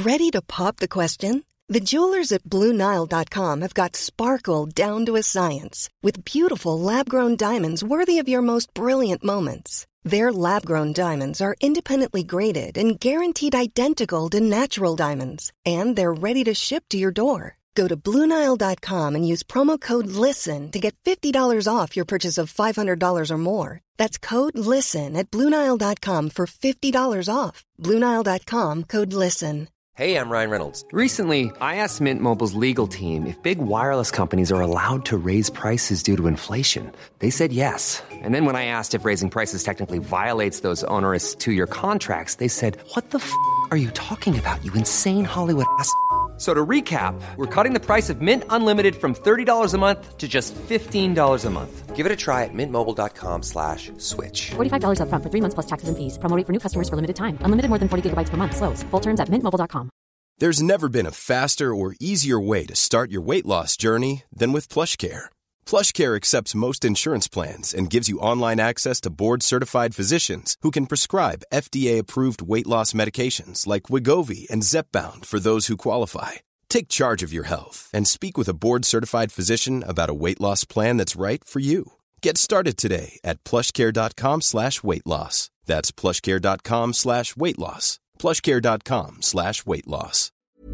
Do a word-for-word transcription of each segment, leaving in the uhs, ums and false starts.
Ready to pop the question? The jewelers at Blue Nile dot com have got sparkle down to a science with beautiful lab-grown diamonds worthy of your most brilliant moments. Their lab-grown diamonds are independently graded and guaranteed identical to natural diamonds, and they're ready to ship to your door. Go to Blue Nile dot com and use promo code LISTEN to get fifty dollars off your purchase of five hundred dollars or more. That's code LISTEN at Blue Nile dot com for fifty dollars off. Blue Nile dot com, code LISTEN. Hey, I'm Ryan Reynolds. Recently, I asked Mint Mobile's legal team if big wireless companies are allowed to raise prices due to inflation. They said yes. And then when I asked if raising prices technically violates those onerous two-year contracts, they said, what the f*** are you talking about, you insane Hollywood ass f- So to recap, we're cutting the price of Mint Unlimited from thirty dollars a month to just fifteen dollars a month. Give it a try at mintmobile.com slash switch. forty-five dollars up front for three months plus taxes and fees. Promo rate for new customers for limited time. Unlimited more than forty gigabytes per month. Slows full terms at mint mobile dot com. There's never been a faster or easier way to start your weight loss journey than with PlushCare. PlushCare accepts most insurance plans and gives you online access to board-certified physicians who can prescribe F D A-approved weight loss medications like Wegovy and Zepbound for those who qualify. Take charge of your health and speak with a board-certified physician about a weight loss plan that's right for you. Get started today at plushcare.com slash weight loss. That's plushcare.com slash weight loss. plushcare.com slash weight loss.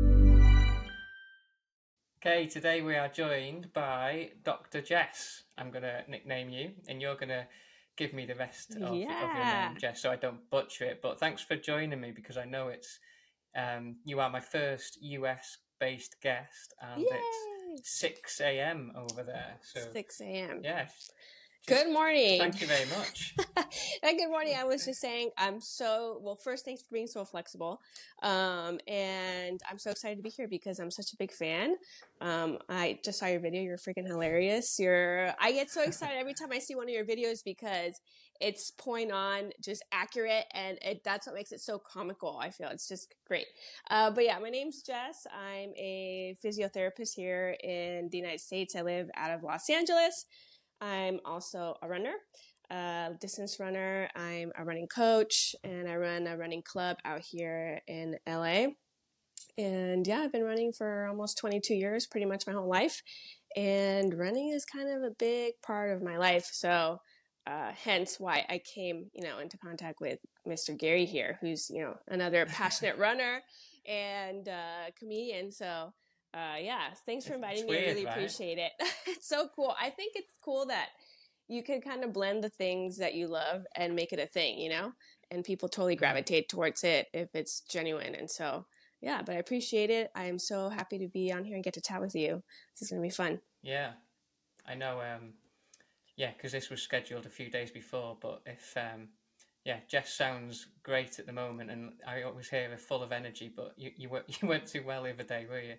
Okay, today we are joined by Doctor Jess. I'm going to nickname you, and you're going to give me the rest of, yeah. of your name, Jess, so I don't butcher it. But thanks for joining me, because I know it's um, you are my first U S-based guest, and Yay. It's six a.m. over there. So six a.m. Yeah. Good morning. Thank you very much. And good morning. I was just saying, I'm so, well, first, thanks for being so flexible. Um, and I'm so excited to be here because I'm such a big fan. Um, I just saw your video. You're freaking hilarious. You're, I get so excited every time I see one of your videos because it's point on, just accurate. And it, that's what makes it so comical. I feel it's just great. Uh, but yeah, my name's Jess. I'm a physiotherapist here in the United States. I live out of Los Angeles. I'm also a runner, a distance runner. I'm a running coach, and I run a running club out here in L A. And yeah, I've been running for almost twenty-two years, pretty much my whole life. And running is kind of a big part of my life. So uh, hence why I came, you know, into contact with Mister Gary here, who's, you know, another passionate runner and uh, comedian. So Uh, yeah, thanks for inviting it's me. Weird, I really right? appreciate it. It's so cool. I think it's cool that you can kind of blend the things that you love and make it a thing, you know, and people totally gravitate towards it if it's genuine. And so, yeah, but I appreciate it. I'm so happy to be on here and get to chat with you. This is going to be fun. Yeah, I know. Um, yeah, because this was scheduled a few days before, but if, um, yeah, Jess sounds great at the moment, and I always hear her full of energy, but you, you, weren't, you weren't too well the other day, were you?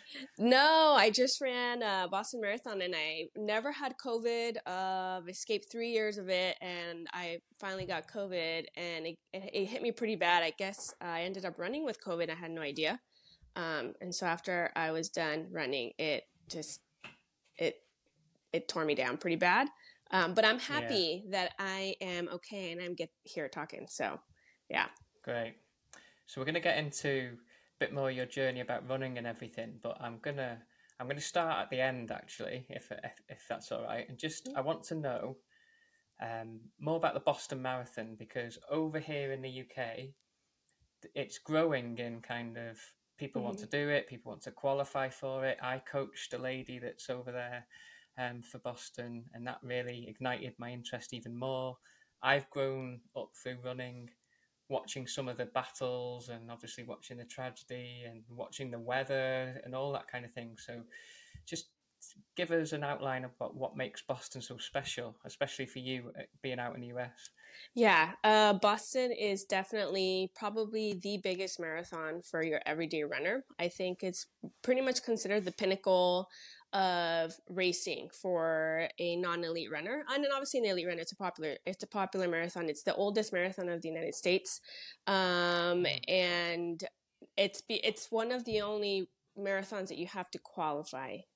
No, I just ran a Boston Marathon, and I never had COVID. Uh, I've escaped three years of it, and I finally got COVID, and it, it hit me pretty bad. I guess I ended up running with COVID. I had no idea. Um, and so after I was done running, it just, it, it tore me down pretty bad. Um, but I'm happy yeah. that I am okay and I'm get here talking. So, yeah. Great. So we're going to get into bit more your journey about running and everything, but I'm gonna I'm gonna start at the end actually, if if, if that's all right. And just I want to know um, more about the Boston Marathon, because over here in the U K, it's growing in kind of people mm-hmm. want to do it, people want to qualify for it. I coached a lady that's over there um, for Boston, and that really ignited my interest even more. I've grown up through running, watching some of the battles and obviously watching the tragedy and watching the weather and all that kind of thing. So just give us an outline of what, what makes Boston so special, especially for you being out in the U S. Yeah, uh, Boston is definitely probably the biggest marathon for your everyday runner. I think it's pretty much considered the pinnacle of racing for a non-elite runner. And then obviously an elite runner, it's a popular, it's a popular marathon. It's the oldest marathon of the United States. Um, and it's, it's one of the only marathons that you have to qualify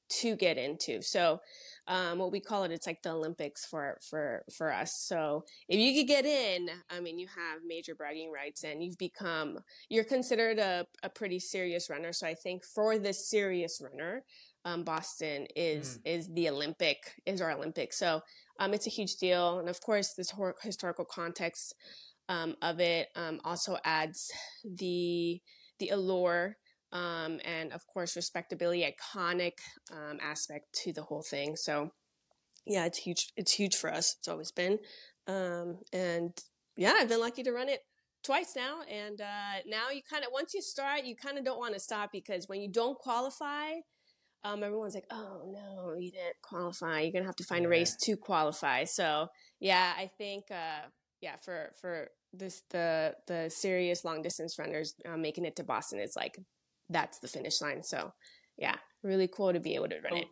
to get into. So um, what we call it, it's like the Olympics for, for, for us. So if you could get in, I mean, you have major bragging rights and you've become, you're considered a, a pretty serious runner. So I think for this serious runner, um, Boston is, mm. is the Olympic, is our Olympic. So um, it's a huge deal. And of course, this hor- historical context um, of it um, also adds the, the allure Um, and of course, respectability, iconic um, aspect to the whole thing. So yeah, it's huge. It's huge for us. It's always been. Um, and yeah, I've been lucky to run it twice now. And uh, now you kind of, once you start, you kind of don't want to stop, because when you don't qualify, um, everyone's like, oh no, you didn't qualify. You're going to have to find yeah. a race to qualify. So yeah, I think, uh, yeah, for, for this, the, the serious long distance runners uh, making it to Boston, it's like, that's the finish line. So yeah, really cool to be able to run oh, it.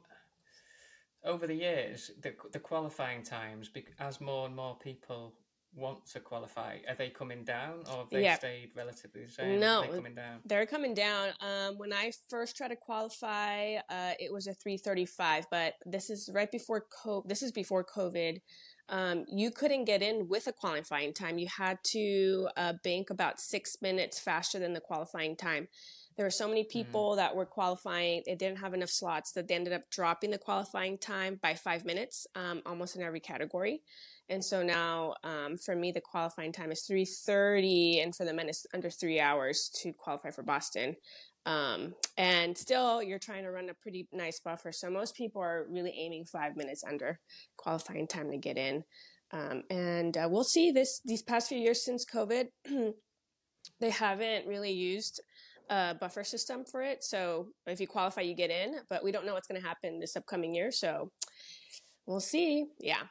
Over the years, the the qualifying times, as more and more people want to qualify, are they coming down, or have they yeah. stayed relatively the same? No, are they coming down? They're coming down. Um, when I first tried to qualify, uh, it was a three thirty-five, but this is right before COVID. This is before COVID. Um, you couldn't get in with a qualifying time. You had to uh, bank about six minutes faster than the qualifying time. There were so many people mm. that were qualifying. They didn't have enough slots that they ended up dropping the qualifying time by five minutes, um, almost in every category. And so now, um, for me, the qualifying time is three thirty, and for the men, it's under three hours to qualify for Boston. Um, and still, you're trying to run a pretty nice buffer. So most people are really aiming five minutes under qualifying time to get in. Um, and uh, we'll see this these past few years since COVID, they haven't really used a buffer system for it. So if you qualify, you get in, but we don't know what's going to happen this upcoming year. So we'll see. Yeah.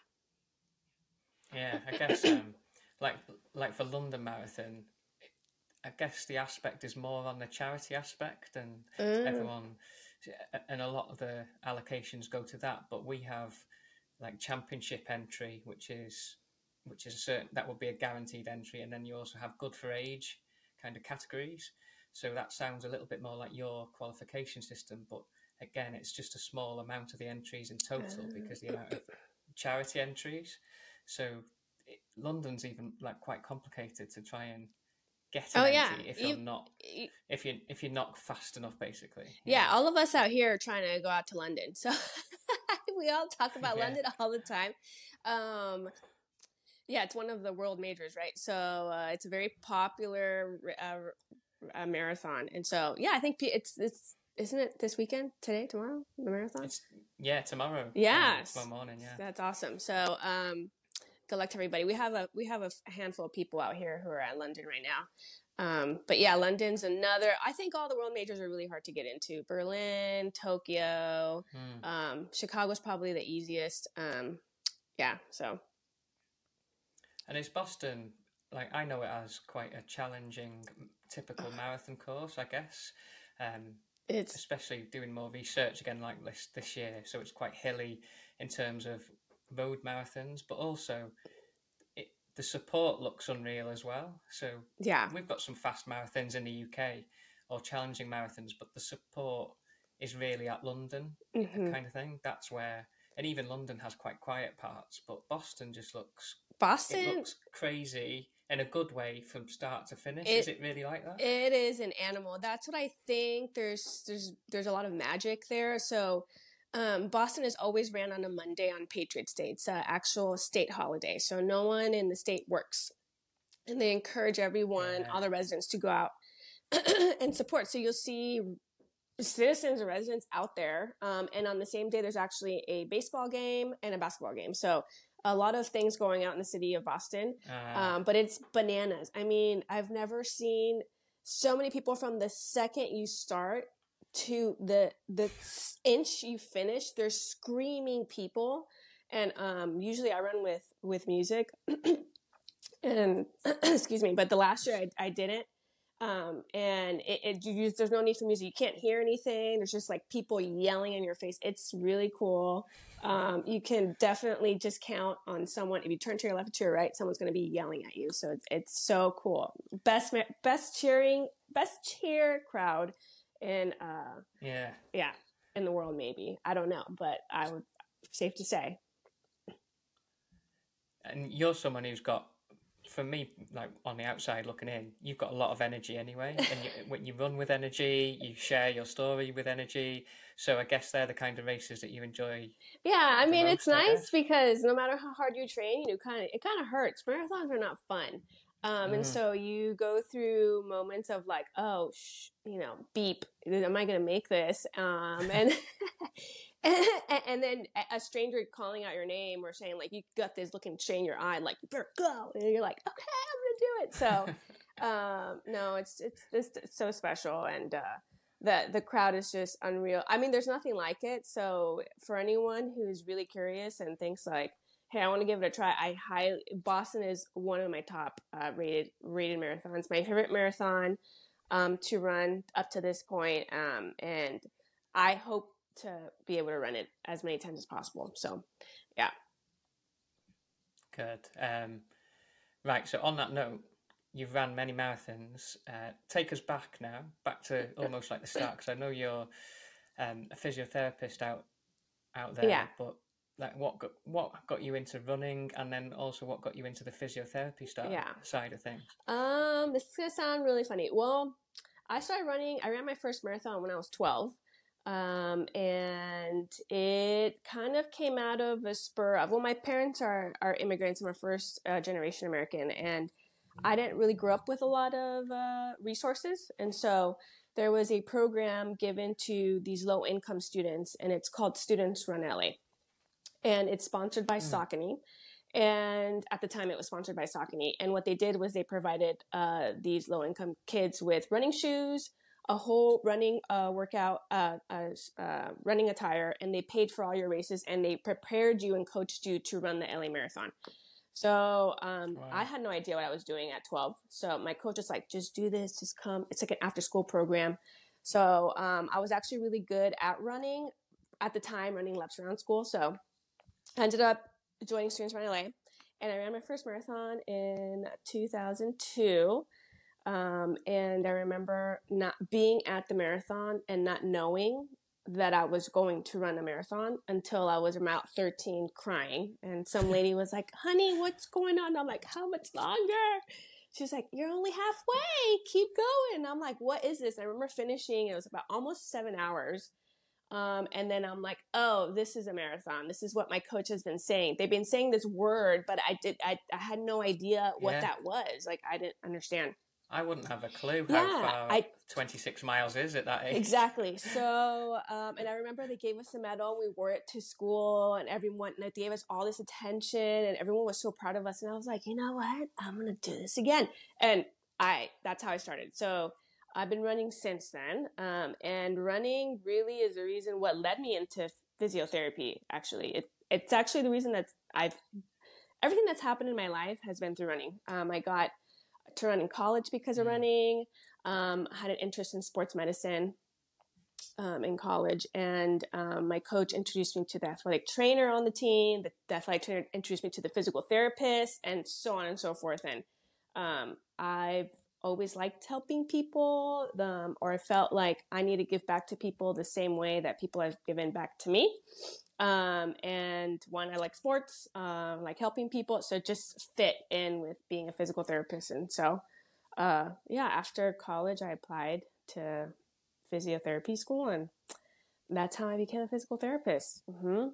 Yeah, I guess um, like like for London Marathon, I guess the aspect is more on the charity aspect, and mm. everyone, and a lot of the allocations go to that. But we have like championship entry, which is which is a certain, that would be a guaranteed entry, and then you also have good for age kind of categories. So that sounds a little bit more like your qualification system, but again, it's just a small amount of the entries in total uh, because the amount of charity entries. So it, London's even like quite complicated to try and get an oh, entry yeah. if you're you, not you, if you if you're not fast enough, basically. Yeah, all of us out here are trying to go out to London, so we all talk about yeah. London all the time. Um, yeah, it's one of the world majors, right? So uh, it's a very popular uh, uh, marathon, and so yeah, I think it's it's isn't it this weekend, today, tomorrow, the marathon? It's, yeah, tomorrow. Yeah, um, tomorrow morning. Yeah, that's awesome. So. Um, Good luck to everybody. We have a we have a handful of people out here who are at London right now. Um, but yeah, London's another. I think all the world majors are really hard to get into. Berlin, Tokyo, hmm. um, Chicago's probably the easiest. Um, yeah, so. And is Boston, like I know it as quite a challenging, typical marathon course, I guess. Um, it's especially doing more research again like this this year. So it's quite hilly in terms of road marathons, but also it, the support looks unreal as well. So yeah, we've got some fast marathons in the U K or challenging marathons, but the support is really at London mm-hmm. kind of thing. That's where, and even London has quite quiet parts, but Boston just looks Boston it looks crazy in a good way from start to finish. It, is it really like that? It is an animal. That's what I think. There's there's there's a lot of magic there. So Um, Boston is always ran on a Monday on Patriots Day. It's an actual state holiday, so no one in the state works. And they encourage everyone, yeah. all the residents, to go out and support. So you'll see citizens and residents out there. Um, and on the same day, there's actually a baseball game and a basketball game. So a lot of things going out in the city of Boston. Uh. Um, but it's bananas. I mean, I've never seen so many people from the second you start to the the inch you finish. There's screaming people, and um usually I run with with music and excuse me, but the last year I, I didn't um and it, it you use, there's no need for music. You can't hear anything. There's just like people yelling in your face. It's really cool. Um you can definitely just count on someone. If you turn to your left or to your right, someone's going to be yelling at you. So it's, it's so cool. Best best cheering best cheer crowd. And uh, yeah, yeah, in the world, maybe. I don't know, but I would, safe to say. And you're someone who's got, for me, like on the outside looking in, you've got a lot of energy anyway. And you, when you run with energy, you share your story with energy. So I guess they're the kind of races that you enjoy. Yeah, I mean, most, it's nice because no matter how hard you train, you kind of it kind of hurts. Marathons are not fun. Um, mm. And so you go through moments of like, oh, sh- you know, beep, am I going to make this? Um, and and then a stranger calling out your name or saying like, you got this looking shade in your eye, like, you better go. And you're like, okay, I'm going to do it. So, um, no, it's, it's, it's, it's so special. And, uh, the, the crowd is just unreal. I mean, there's nothing like it. So for anyone who's really curious and thinks like, hey, I want to give it a try, I highly, Boston is one of my top uh, rated, rated marathons, my favorite marathon um, to run up to this point. Um, and I hope to be able to run it as many times as possible. So, yeah. Good. Um, right. So on that note, you've ran many marathons. Uh, take us back now, back to almost like the start, because I know you're um, a physiotherapist out out there. Yeah. But like, what got what got you into running, and then also what got you into the physiotherapy start, yeah. side of things? Um, this is gonna sound really funny. Well, I started running. I ran my first marathon when I was twelve. Um, and it kind of came out of a spur of, well, my parents are, are immigrants. I'm a first uh, generation American, and I didn't really grow up with a lot of uh, resources. And so there was a program given to these low income students, and it's called Students Run L A. And it's sponsored by mm. Saucony. And at the time it was sponsored by Saucony. And what they did was they provided uh, these low income kids with running shoes, a whole running uh, workout, uh, uh, uh, running attire, and they paid for all your races, and they prepared you and coached you to run the L A Marathon. So um, wow. I had no idea what I was doing at twelve. So my coach was like, just do this, just come. It's like an after school program. So um, I was actually really good at running at the time, running laps around school. So I ended up joining Students Run L A, and I ran my first marathon in two thousand two. Um, and I remember not being at the marathon and not knowing that I was going to run a marathon until I was about thirteen, crying. And some lady was like, honey, what's going on? I'm like, how much longer? She's like, you're only halfway. Keep going. I'm like, what is this? I remember finishing. It was about almost seven hours. Um, and then I'm like, oh, this is a marathon. This is what my coach has been saying. They've been saying this word, but I did, I, I had no idea what yeah. that was. Like, I didn't understand. I wouldn't have a clue how yeah, far I, twenty-six miles is at that age. Exactly. So, um, and I remember they gave us a medal. We wore it to school, and everyone, and they gave us all this attention, and everyone was so proud of us. And I was like, you know what? I'm going to do this again. And I, that's how I started. So I've been running since then. Um, and running really is the reason what led me into physiotherapy. Actually, it, it's actually the reason that I've, everything that's happened in my life has been through running. Um, I got to run in college because of running. Um, I had an interest in sports medicine um, in college, and um, my coach introduced me to the athletic trainer on the team. The, the athletic trainer introduced me to the physical therapist, and so on and so forth. And um, I've always liked helping people, um, or I felt like I need to give back to people the same way that people have given back to me. Um, and one, I like sports, uh, like helping people. So it just fit in with being a physical therapist. And so, uh, yeah, after college, I applied to physiotherapy school, and that's how I became a physical therapist. Mm-hmm.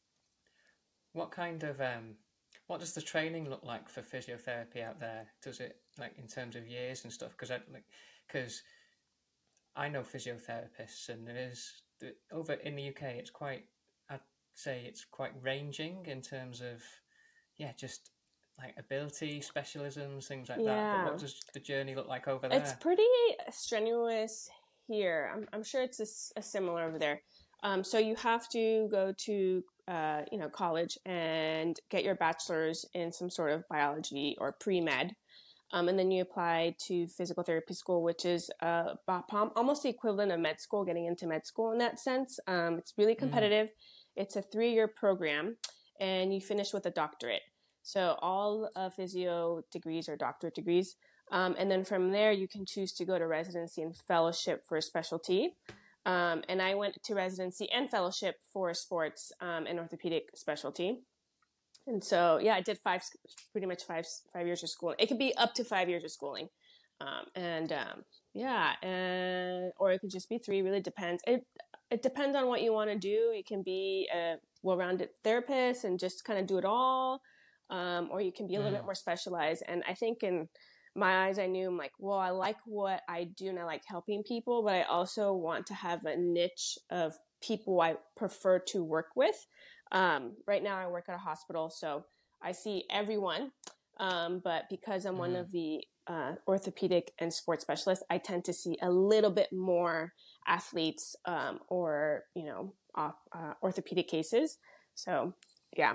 What kind of, um, what does the training look like for physiotherapy out there? Does it, like, in terms of years and stuff? Cause I, like, cause I know physiotherapists, and it is over in the U K, it's quite, say it's quite ranging in terms of, yeah, just like ability, specialisms, things like yeah. that. But what does the journey look like over there? It's pretty strenuous here. I'm, I'm sure it's a, a similar over there. Um, so you have to go to, uh, you know, college and get your bachelor's in some sort of biology or pre-med. Um, and then you apply to physical therapy school, which is uh, almost the equivalent of med school, getting into med school in that sense. Um, it's really competitive. Mm. It's a three-year program, and you finish with a doctorate. So all uh, physio degrees are doctorate degrees. Um, and then from there, you can choose to go to residency and fellowship for a specialty. Um, and I went to residency and fellowship for sports um, and orthopedic specialty. And so, yeah, I did five, pretty much five, five years of schooling. It could be up to five years of schooling. Um, and, um, yeah, and, or it could just be three, really depends. It, it depends on what you want to do. You can be a well-rounded therapist and just kind of do it all. Um, or you can be a little mm. bit more specialized. And I think in my eyes, I knew I'm like, well, I like what I do and I like helping people, but I also want to have a niche of people I prefer to work with. Um, right now I work at a hospital, so I see everyone. Um, but because I'm mm. one of the uh, orthopedic and sports specialists, I tend to see a little bit more athletes um, or, you know, uh, uh, orthopedic cases. So, yeah.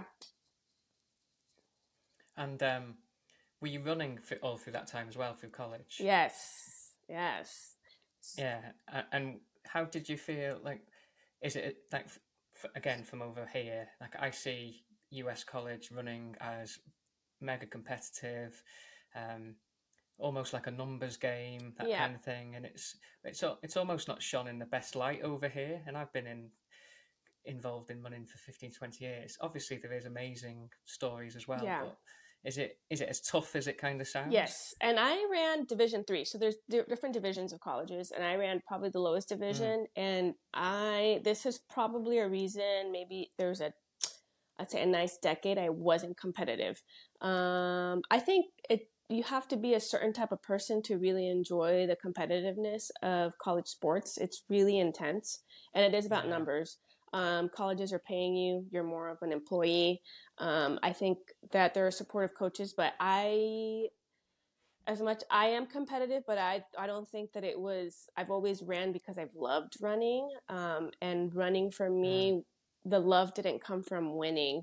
And um, were you running for, all through that time as well, through college? Yes, yes. Yeah, and how did you feel? Like, is it like, f- again, from over here, like I see U S college running as mega competitive, um, almost like a numbers game, that yeah. kind of thing, and it's it's it's almost not shone in the best light over here. And I've been in involved in running for fifteen, twenty years. Obviously, there is amazing stories as well, yeah. but is it is it as tough as it kind of sounds? Yes, and I ran Division three, so there's d- different divisions of colleges, and I ran probably the lowest division. Mm. And I this is probably a reason. Maybe there's a I'd say a nice decade I wasn't competitive. Um, I think it you have to be a certain type of person to really enjoy the competitiveness of college sports. It's really intense, and it is about yeah. numbers. Um, colleges are paying you. You're more of an employee. Um, I think that there are supportive coaches, but I, as much, I am competitive, but I, I don't think that it was, I've always ran because I've loved running. Um, and running for me, mm. the love didn't come from winning.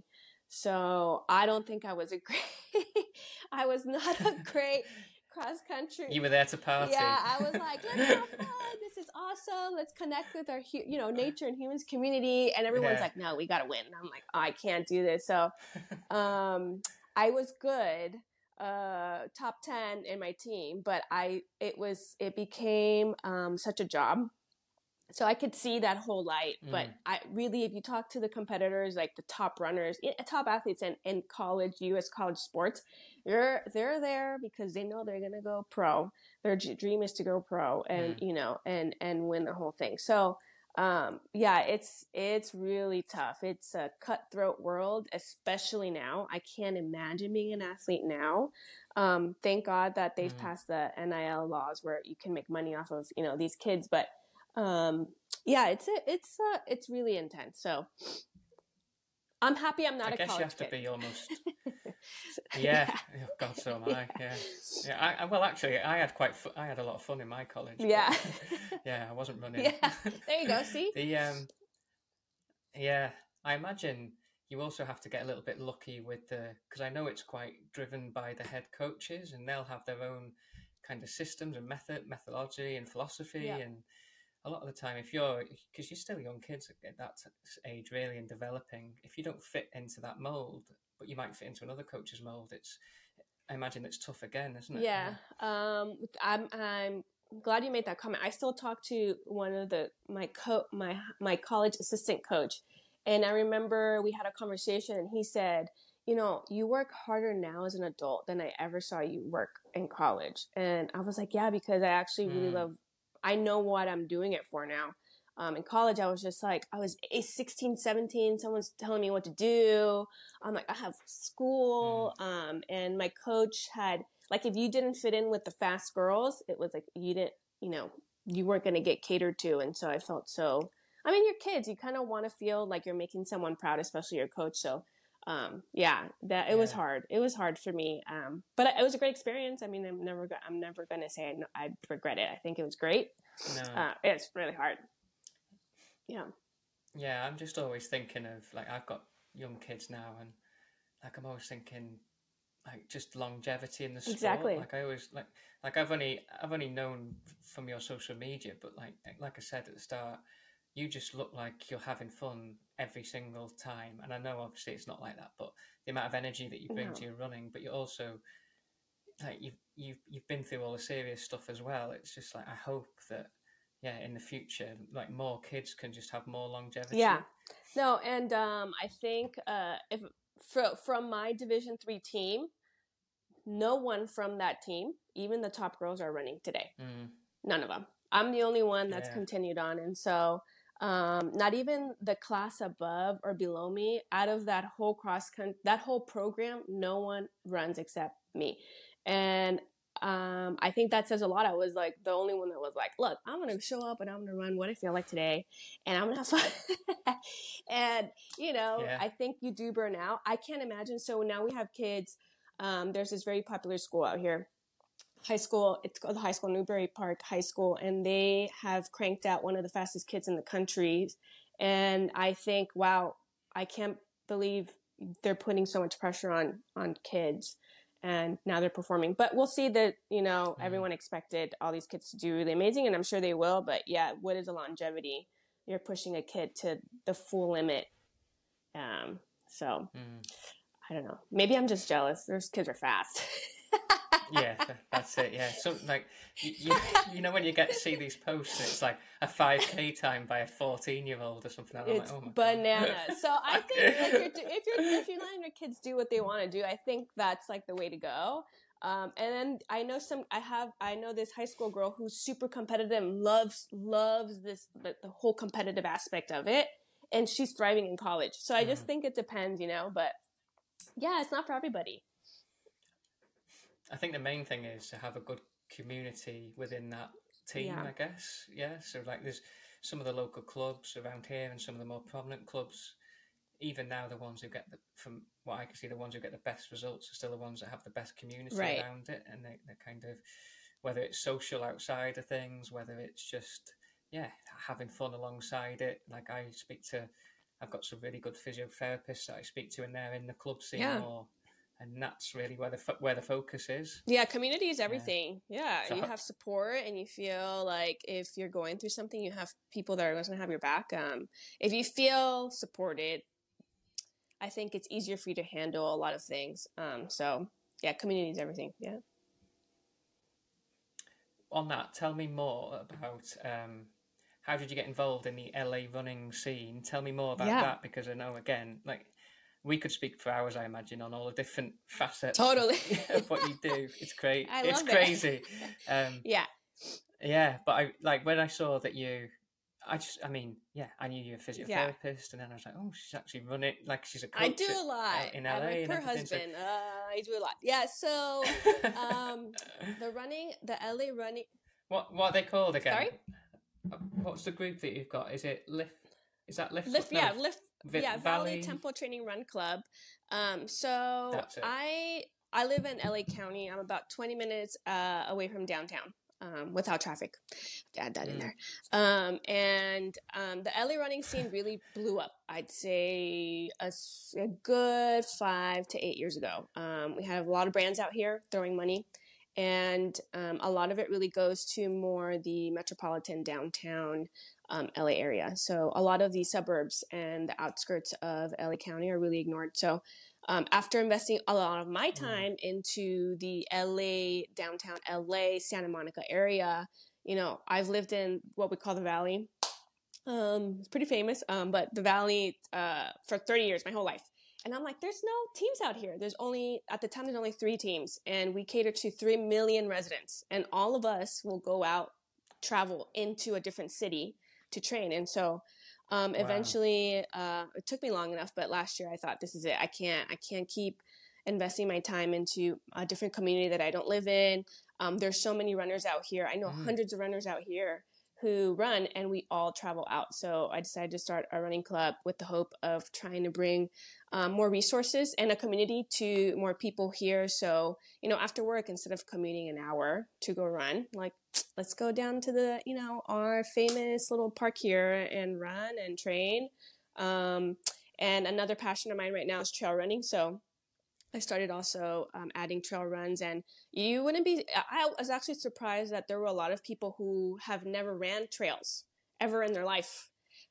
So I don't think I was a great, I was not a great cross country. You were there to party. Yeah, I was like, let's have fun. This is awesome. Let's connect with our, you know, nature and humans community. And everyone's yeah. like, no, we got to win. And I'm like, oh, I can't do this. So um, I was good, uh, top ten in my team, but I, it was, it became um, such a job. So I could see that whole light, mm. but I really, if you talk to the competitors, like the top runners, top athletes in, in college, U S college sports, they're, they're there because they know they're going to go pro. Their dream is to go pro and, mm. you know, and, and win the whole thing. So, um, yeah, it's, it's really tough. It's a cutthroat world, especially now. I can't imagine being an athlete now. Um, thank God that they've mm. passed the N I L laws where you can make money off of, you know, these kids, but Um, yeah, it's a, it's uh, it's really intense. So I'm happy I'm not I a guess college you have kid. to be almost. yeah. yeah. Oh, God, so am I. Yeah. Yeah. I, well, actually, I had quite. Fu- I had a lot of fun in my college. Yeah. But, yeah, I wasn't running. Yeah. There you go. See. the um. Yeah, I imagine you also have to get a little bit lucky with the because I know it's quite driven by the head coaches, and they'll have their own kind of systems and method, methodology, and philosophy, yeah. and a lot of the time, if you're, because you're still young kids at that age, really, and developing, if you don't fit into that mold, but you might fit into another coach's mold, it's, I imagine it's tough again, isn't it? Yeah. Um, I'm, I'm glad you made that comment. I still talk to one of the, my co my, my college assistant coach. And I remember we had a conversation and he said, you know, you work harder now as an adult than I ever saw you work in college. And I was like, yeah, because I actually really mm. love I know what I'm doing it for now. Um, in college, I was just like, I was sixteen, seventeen. Someone's telling me what to do. I'm like, I have school. Mm. Um, and my coach had, like, if you didn't fit in with the fast girls, it was like, you didn't, you know, you weren't going to get catered to. And so I felt so, I mean, you're kids. You kind of want to feel like you're making someone proud, especially your coach. So, um, yeah, that it yeah. was hard. It was hard for me. Um, but it was a great experience. I mean, I'm never, I'm never going to say I, I regret it. I think it was great. No. Uh, it's really hard. Yeah. Yeah. I'm just always thinking of like, I've got young kids now and like, I'm always thinking like just longevity in the sport. Exactly. Like I always like, like I've only, I've only known from your social media, but like, like I said at the start, you just look like you're having fun every single time. And I know obviously it's not like that, but the amount of energy that you bring no. to your running, but you're also like, you've, you've, you've been through all the serious stuff as well. It's just like, I hope that yeah, in the future, like more kids can just have more longevity. Yeah. No, and um, I think uh, if fr- from my Division three team, no one from that team, even the top girls, are running today. Mm. None of them. I'm the only one that's Yeah. continued on, and so um, not even the class above or below me. Out of that whole cross con- that whole program, no one runs except me, and um, I think that says a lot. I was like the only one that was like, look, I'm going to show up and I'm going to run what I feel like today. And I'm going to have fun. And, you know, Yeah. I think you do burn out. I can't imagine. So now we have kids. Um, there's this very popular school out here, high school. It's called the high school, Newbury Park High School. And they have cranked out one of the fastest kids in the country. And I think, wow, I can't believe they're putting so much pressure on, on kids. And now they're performing. But we'll see that, you know, mm. everyone expected all these kids to do really amazing, and I'm sure they will. But yeah, what is the longevity? You're pushing a kid to the full limit. Um, so mm. I don't know. Maybe I'm just jealous. Those kids are fast. Yeah, that's it. Yeah, so like you, you, you know when you get to see these posts, it's like a five K time by a fourteen-year-old or something like that. It's like, oh bananas. So I think like you're, if you're if you're letting your kids do what they want to do, I think that's like the way to go. Um, and then I know some. I have I know this high school girl who's super competitive and loves loves this the, the whole competitive aspect of it, and she's thriving in college. So I just mm. think it depends, you know. But yeah, it's not for everybody. I think the main thing is to have a good community within that team, yeah. I guess. Yeah. So like there's some of the local clubs around here and some of the more prominent clubs, even now the ones who get the, from what I can see, the ones who get the best results are still the ones that have the best community right. around it. And they, they're kind of, whether it's social outside of things, whether it's just, yeah, having fun alongside it. Like I speak to, I've got some really good physiotherapists that I speak to in there in the club scene yeah. more. And that's really where the where the focus is. Yeah, community is everything. Yeah, yeah. So, you have support, and you feel like if you're going through something, you have people that are going to have your back. Um, if you feel supported, I think it's easier for you to handle a lot of things. Um, so, yeah, community is everything. Yeah. On that, tell me more about um, how did you get involved in the L A running scene? Tell me more about yeah. that, because I know, again, like, we could speak for hours, I imagine, on all the different facets totally. of, of what you do. It's great. I it's love crazy. It. Um, yeah. Yeah. But I like when I saw that you, I just, I mean, yeah, I knew you were a physiotherapist, yeah. and then I was like, oh, she's actually running, like she's a coach. I do a lot. In L A. I'm like and her husband. So... Uh, I do a lot. Yeah. So um, the running, the L A running. What, what are they called again? Sorry? What's the group that you've got? Is it Lift? Is that Lift? Lift, no, yeah, Lift. Vi- yeah, Valley... Valley Temple Training Run Club. Um, so I I live in L A County. I'm about twenty minutes uh, away from downtown um, without traffic. Add that mm. in there. Um, and um, the L A running scene really blew up. I'd say a, a good five to eight years ago. Um, we have a lot of brands out here throwing money. And um, a lot of it really goes to more the metropolitan downtown um, L A area. So a lot of the suburbs and the outskirts of L A County are really ignored. So um, after investing a lot of my time mm. into the L A, downtown L A, Santa Monica area, you know, I've lived in what we call the Valley. Um, it's pretty famous, um, but the Valley uh, for thirty years, my whole life. And I'm like, there's no teams out here. There's only, at the time, there's only three teams. And we cater to three million residents. And all of us will go out, travel into a different city to train. And so um, wow. eventually, uh, it took me long enough. But last year, I thought, this is it. I can't, I can't keep investing my time into a different community that I don't live in. Um, there's so many runners out here. I know mm. hundreds of runners out here who run, and we all travel out. So I decided to start a running club with the hope of trying to bring um, more resources and a community to more people here. So, you know, after work, instead of commuting an hour to go run, like, let's go down to the, you know, our famous little park here and run and train. Um, and another passion of mine right now is trail running. So I started also um, adding trail runs, and you wouldn't be, I was actually surprised that there were a lot of people who have never ran trails ever in their life.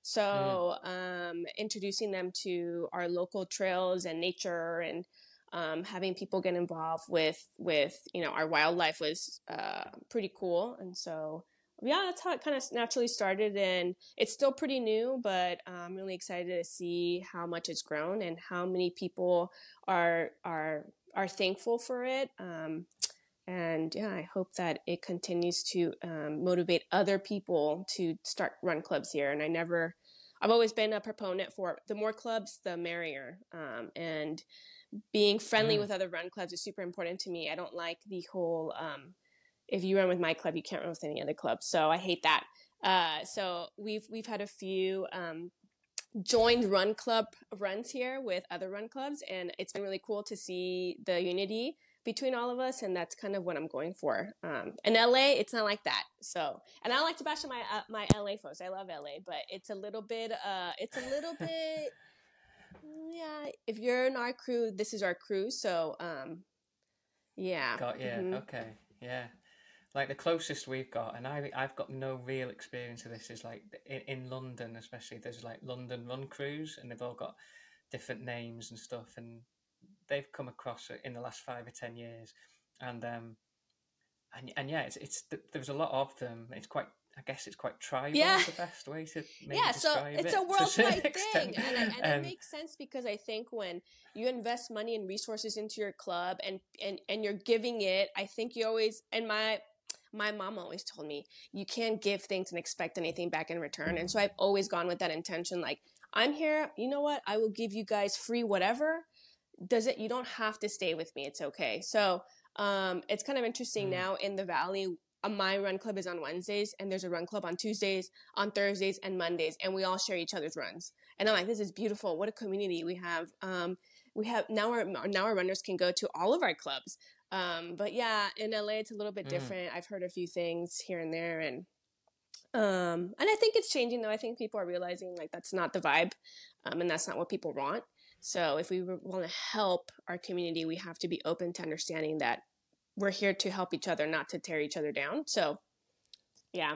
So mm. um, introducing them to our local trails and nature, and um, having people get involved with, with, you know, our wildlife was uh, pretty cool. And so yeah, that's how it kind of naturally started, and it's still pretty new, but I'm really excited to see how much it's grown and how many people are are are thankful for it. Um, and yeah, I hope that it continues to um, motivate other people to start run clubs here. And I never, I've always been a proponent for the more clubs, the merrier. Um, and being friendly Mm. with other run clubs is super important to me. I don't like the whole, um, if you run with my club, you can't run with any other club. So I hate that. Uh, so we've, we've had a few, um, joined run club runs here with other run clubs. And it's been really cool to see the unity between all of us. And that's kind of what I'm going for. Um, in L A, it's not like that. So, and I like to bash on my, uh, my L A folks. I love L A, but it's a little bit, uh, it's a little bit, yeah, if you're in our crew, this is our crew. So, um, yeah. Got yeah. Mhm. Okay. Yeah. Like the closest we've got, and I I've got no real experience of this, is like in, in London, especially. There's like London Run Crews, and they've all got different names and stuff, and they've come across it in the last five or ten years, and um, and and yeah, it's it's there's a lot of them. It's quite, I guess it's quite tribal. Yeah. Is the best way to maybe Yeah, so describe it's it, a to certain worldwide thing, extent. and, I, and Um, it makes sense because I think when you invest money and resources into your club, and and and you're giving it, I think you always, and my my mom always told me, you can't give things and expect anything back in return, and so I've always gone with that intention. Like, I'm here, you know what? I will give you guys free whatever. Does it? You don't have to stay with me. It's okay. So um, it's kind of interesting Mm. now in the Valley. Uh, my run club is on Wednesdays, and there's a run club on Tuesdays, on Thursdays, and Mondays, and we all share each other's runs. And I'm like, this is beautiful. What a community we have. Um, we have now our now our runners can go to all of our clubs. Um, but yeah, in L A it's a little bit Mm. different. I've heard a few things here and there, and um, and I think it's changing though. I think people are realizing like that's not the vibe, um, and that's not what people want. So if we want to help our community, we have to be open to understanding that we're here to help each other, not to tear each other down. So, yeah.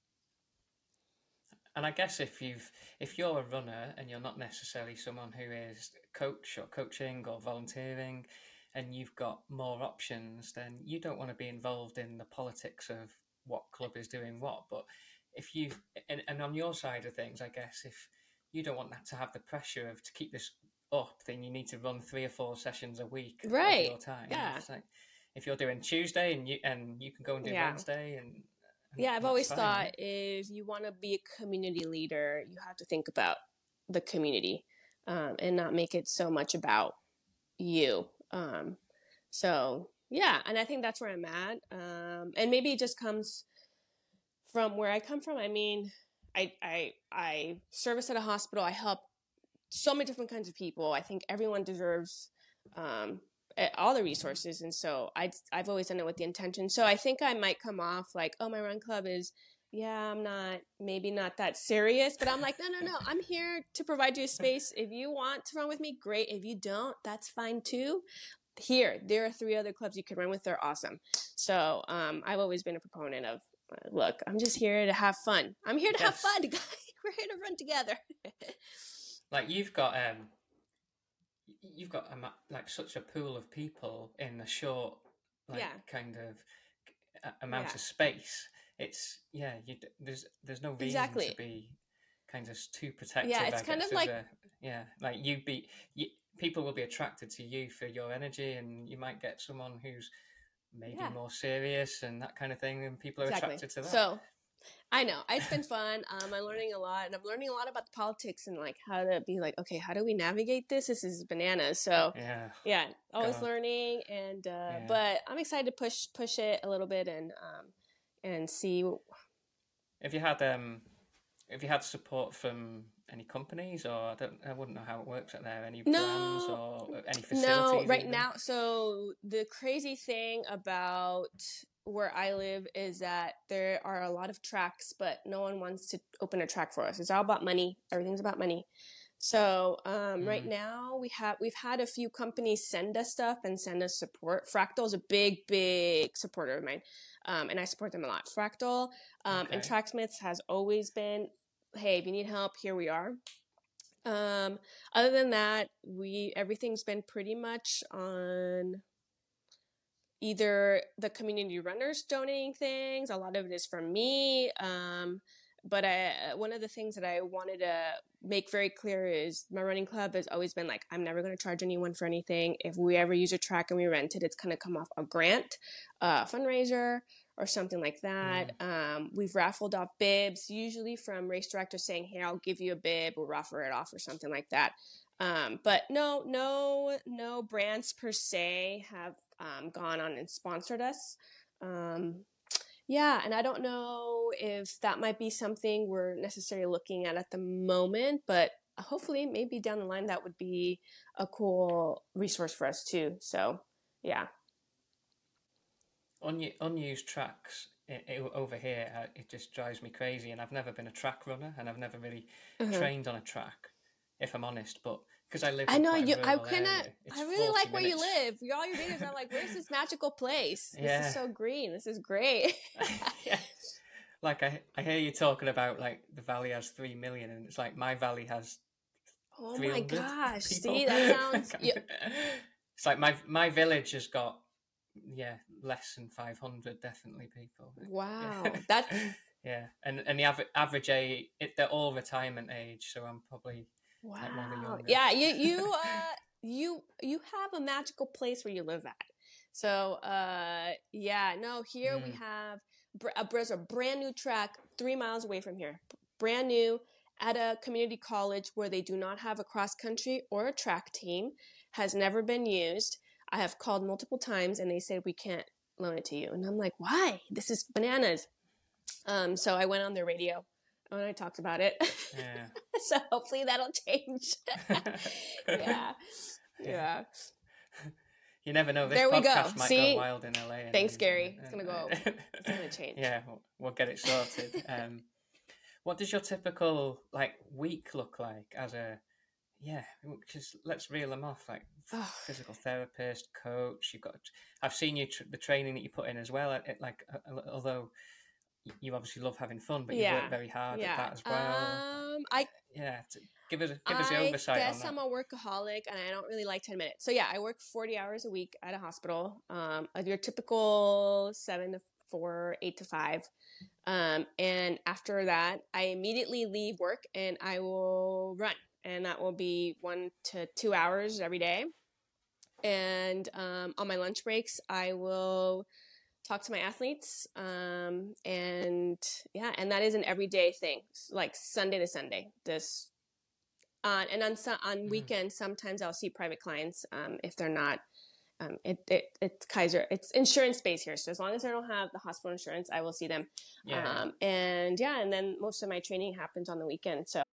And I guess if you've if you're a runner and you're not necessarily someone who is coach or coaching or volunteering, and you've got more options, then you don't want to be involved in the politics of what club is doing what. But if you and, and on your side of things, I guess if you don't want that to have the pressure of to keep this up, then you need to run three or four sessions a week Right. of your time. Yeah. It's like if you're doing Tuesday and you and you can go and do Yeah. Wednesday and. and Yeah, I've that's always fine, thought right? if you want to be a community leader, you have to think about the community, um, and not make it so much about you. Um, so yeah, and I think that's where I'm at. Um, and maybe it just comes from where I come from. I mean, I, I, I service at a hospital. I help so many different kinds of people. I think everyone deserves, um, eh, all the resources. And so I, I've always done it with the intention. So I think I might come off like, oh, my run club is, yeah, I'm not, maybe not that serious, but I'm like, no, no, no, I'm here to provide you a space. If you want to run with me, great. If you don't, that's fine too. Here, there are three other clubs you can run with. They're awesome. So um, I've always been a proponent of, uh, look, I'm just here to have fun. I'm here to have Yes. fun, guys. We're here to run together. Like you've got um, you've got a, ma- like such a pool of people in a short, like Yeah. kind of a- amount Yeah. of space. It's yeah, you d- there's there's no reason Exactly. to be kind of too protective. Yeah, it's I kind guess, of as like- a, yeah, like you be you, people will be attracted to you for your energy, and you might get someone who's maybe Yeah. more serious and that kind of thing, and people are Exactly. attracted to that. So I know it's been fun. Um, I'm learning a lot, and I'm learning a lot about the politics and like how to be like, okay, how do we navigate this? This is bananas. So yeah, yeah, always God. learning, and uh, Yeah. but I'm excited to push push it a little bit and um and see. If you had um, if you had support from any companies, or I don't, I wouldn't know how it works out there. Any No. brands or any facilities? No, right even? now. So the crazy thing about where I live is that there are a lot of tracks, but no one wants to open a track for us. It's all about money. Everything's about money. So um, right Mm. now we have we've had a few companies send us stuff and send us support. Fractal is a big, big supporter of mine, um, and I support them a lot. Fractal um, and Okay. Tracksmiths has always been, hey, if you need help, here we are. Um, other than that, we everything's been pretty much on either the community runners donating things. A lot of it is from me. Um, but I, one of the things that I wanted to make very clear is my running club has always been like, I'm never going to charge anyone for anything. If we ever use a track and we rent it, it's going to come off a grant, uh, fundraiser, or something like that. Mm. Um, we've raffled off bibs, usually from race directors saying, hey, I'll give you a bib, we'll raffle it off or something like that. Um, but no, no, no brands per se have um, gone on and sponsored us. Um, yeah, and I don't know if that might be something we're necessarily looking at at the moment, but hopefully maybe down the line that would be a cool resource for us too. So, yeah. Un- unused tracks it, it, over here, uh, it just drives me crazy. And I've never been a track runner, and I've never really uh-huh. trained on a track, if I'm honest. But because I live, I know in you. I kind of. I really like where you live. All your videos are like, "Where's this magical place? This yeah. is so green. This is great." yeah. Like I, I hear you talking about like the valley has three million, and it's like my valley has. Oh my gosh! People. See, that sounds. yeah. It's like my my village has got. Yeah, less than five hundred, definitely people. Wow, that's yeah, and and the average average age, it, they're all retirement age, so I'm probably wow. like one of the youngest. Yeah, you you uh you you have a magical place where you live at. So uh yeah, no, here mm. we have a, there's a brand new track three miles away from here, brand new at a community college where they do not have a cross country or a track team, has never been used. I have called multiple times and they said, we can't loan it to you. And I'm like, why? This is bananas. Um, so I went on their radio and I talked about it. Yeah. So hopefully that'll change. yeah. Yeah. You never know. This there we podcast go. might See? go wild in L A. Thanks, Gary. It's going to go. It's going to change. Yeah, we'll, we'll get it sorted. um, what does your typical like week look like as a, yeah, because let's reel them off. Like physical therapist, coach. You've got. I've seen you tr- the training that you put in as well. It, like, uh, although you obviously love having fun, but you yeah. work very hard yeah. at that as well. Um, I yeah. To give us give us the oversight. I guess on that. I'm a workaholic, and I don't really like ten minutes. So yeah, I work forty hours a week at a hospital. Um, your typical seven to four, eight to five. Um, and after that, I immediately leave work and I will run. And that will be one to two hours every day. And um, on my lunch breaks, I will talk to my athletes. Um, and yeah, and that is an everyday thing, like Sunday to Sunday. This, uh, and on on mm. weekends, sometimes I'll see private clients um, if they're not. Um, it, it it's Kaiser. It's insurance based here, so as long as I don't have the hospital insurance, I will see them. Yeah. Um, and yeah, and then most of my training happens on the weekend. So.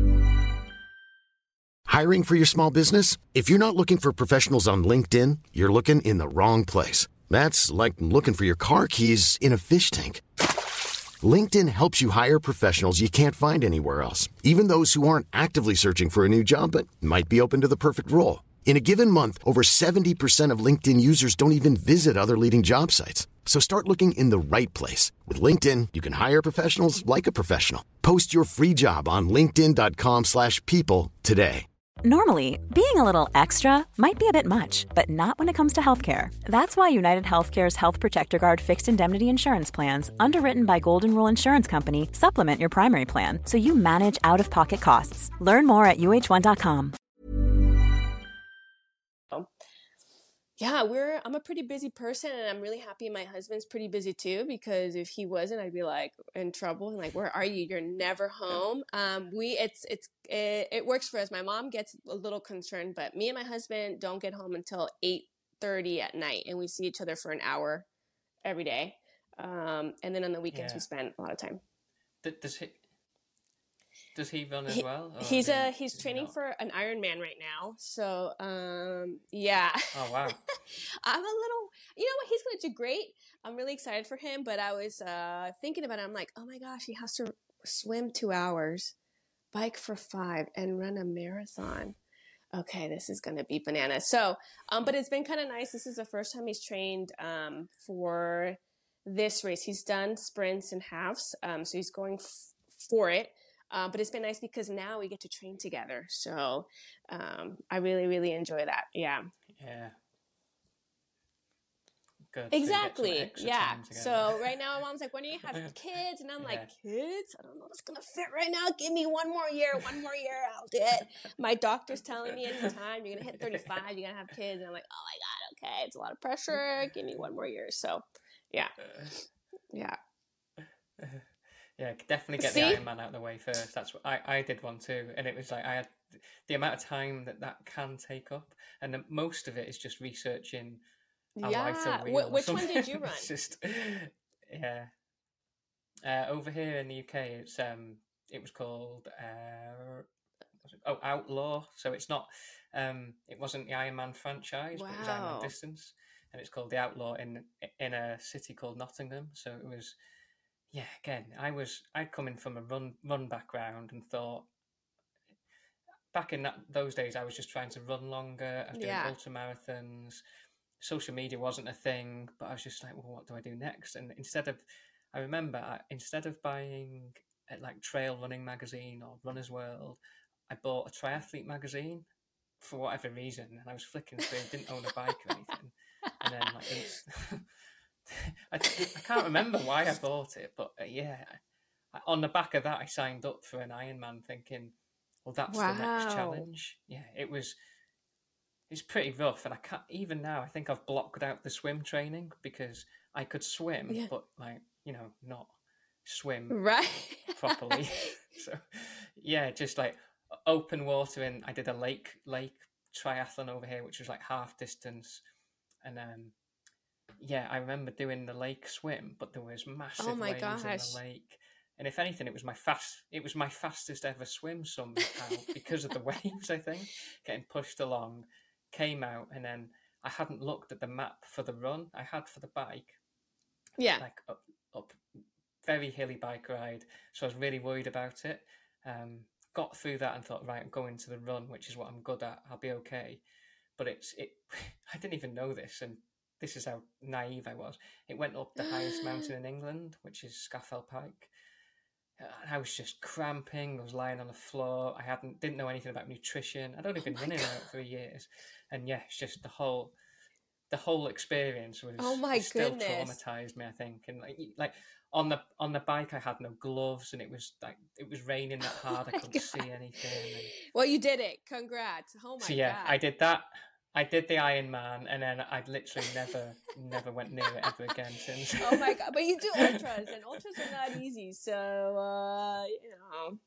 Hiring for your small business? If you're not looking for professionals on LinkedIn, you're looking in the wrong place. That's like looking for your car keys in a fish tank. LinkedIn helps you hire professionals you can't find anywhere else, even those who aren't actively searching for a new job but might be open to the perfect role. In a given month, over seventy percent of LinkedIn users don't even visit other leading job sites. So start looking in the right place. With LinkedIn, you can hire professionals like a professional. Post your free job on linkedin dot com slash people today. Normally, being a little extra might be a bit much, but not when it comes to healthcare. That's why United Healthcare's Health Protector Guard fixed indemnity insurance plans, underwritten by Golden Rule Insurance Company, supplement your primary plan so you manage out-of-pocket costs. Learn more at U H one dot com. Yeah, we're. I'm a pretty busy person, and I'm really happy my husband's pretty busy too. Because if he wasn't, I'd be like in trouble. And like, where are you? You're never home. Um, we. It's. It's. It, it works for us. My mom gets a little concerned, but me and my husband don't get home until eight thirty at night, and we see each other for an hour every day. Um, and then on the weekends, yeah. we spend a lot of time. Does he? Does he run as he, well? He's he, a he's training he for an Ironman right now. So um, yeah. Oh wow. I'm a little. You know what? He's going to do great. I'm really excited for him. But I was uh, thinking about it. I'm like, oh my gosh, he has to swim two hours, bike for five, and run a marathon. Okay, this is going to be bananas. So, um, but it's been kind of nice. This is the first time he's trained um, for this race. He's done sprints and halves, um, so he's going f- for it. Uh, but it's been nice because now we get to train together. So um, I really, really enjoy that. Yeah. Yeah. Good. So you get some Exactly. extra Yeah. time together. So right now, my mom's like, when do you have kids? And I'm like, kids? I don't know if it's going to fit right now. Give me one more year. One more year. I'll do it. My doctor's telling me it's time. You're going to hit thirty-five. You're going to have kids. And I'm like, oh my God. Okay. It's a lot of pressure. Give me one more year. So yeah. Yeah. Yeah, definitely get See? the Iron Man out of the way first. That's what I, I did one too. And it was like, I had the amount of time that that can take up. And the, most of it is just researching a Yeah. lighter wheel. Wh- or which one something. did you run? It's just, yeah. Uh, over here in the U K, it's um, it was called uh, what's it? oh Outlaw. So it's not, um, it wasn't the Iron Man franchise, but it was Iron Man Wow. Distance, and it's called the Outlaw in in a city called Nottingham. So it was, yeah. Again, I was I'd come in from a run run background and thought, back in that, those days, I was just trying to run longer. I was doing Yeah. ultra marathons. Social media wasn't a thing, but I was just like, well, what do I do next? And instead of, I remember, I, instead of buying uh, like Trail Running magazine or Runner's World, I bought a triathlete magazine for whatever reason, and I was flicking through, didn't own a bike or anything, and then like, it, I, I can't remember why I bought it, but uh, yeah, I, on the back of that, I signed up for an Ironman, thinking, well, that's the next Wow. challenge. Yeah, it was. It's pretty rough, and I can't even now. I think I've blocked out the swim training because I could swim, Yeah. but like you know, not swim Right. properly. So yeah, just like open water. And I did a lake lake triathlon over here, which was like half distance, and um, yeah, I remember doing the lake swim, but there was massive Oh my waves in gosh. the lake. And if anything, it was my fast. It was my fastest ever swim somehow because of the waves. I think getting pushed along, came out, and then I hadn't looked at the map for the run. I had for the bike, Yeah. like up, up, very hilly bike ride. So I was really worried about it. Um, got through that and thought, right, I'm going to the run, which is what I'm good at. I'll be okay. But it's it. I didn't even know this, and this is how naive I was. It went up the highest mountain in England, which is Scafell Pike. I was just cramping. I was lying on the floor. I hadn't didn't know anything about nutrition. I'd only been my running God. out for years, and yeah, it's just the whole the whole experience was, Oh my was still goodness. traumatized me. I think, and like like on the on the bike, I had no gloves, and it was like it was raining that hard. Oh I my couldn't God. see anything. And Well, you did it. Congrats. Oh my so yeah, God. I did that. I did the Iron Man, and then I literally never never went near it ever again since. Oh my God. But you do ultras, and ultras are not easy. So, uh, you know.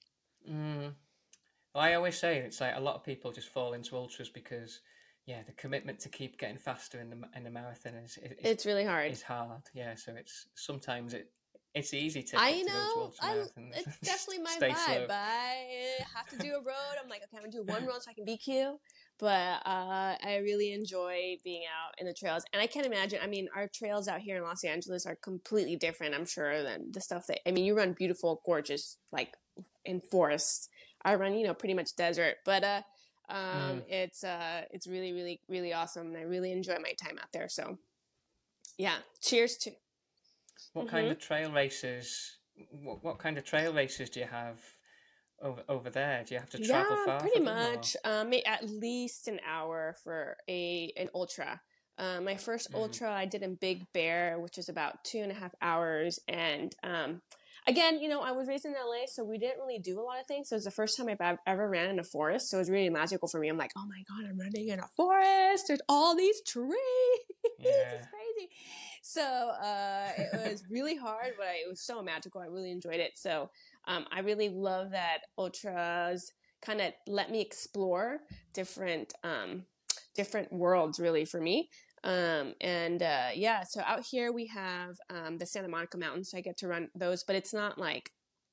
Mm. Well, I always say it's like a lot of people just fall into ultras because, yeah, the commitment to keep getting faster in the in the marathon is is, It's really hard. is hard. Yeah, so it's sometimes it it's easy to I to go to know. ultra I, marathons. it's definitely my Stay vibe. slow. I have to do a road. I'm like, okay, I'm going to do one road so I can B Q. But uh, I really enjoy being out in the trails. And I can't imagine, I mean, our trails out here in Los Angeles are completely different, I'm sure, than the stuff that, I mean, you run beautiful, gorgeous, like in forests. I run, you know, pretty much desert. But uh, um, Mm. it's uh, it's really, really, really awesome. And I really enjoy my time out there. So, yeah, cheers to. What Mhm. kind of trail races? What, what kind of trail races do you have over over there? Do you have to travel Yeah, far? pretty for them, or- much. Um, may- at least an hour for a an ultra. Uh, my first Mhm. ultra I did in Big Bear, which was about two and a half hours. And um, again, you know, I was raised in L A, so we didn't really do a lot of things. So it was the first time I've ev- ever ran in a forest. So it was really magical for me. I'm like, oh my God, I'm running in a forest. There's all these trees. Yeah. It's crazy. So uh, it was really hard, but I, it was so magical. I really enjoyed it. So um, I really love that ultras kind of let me explore different um, different worlds, really, for me. Um, and uh, yeah, so out here we have um, the Santa Monica Mountains. So I get to run those, but it's not like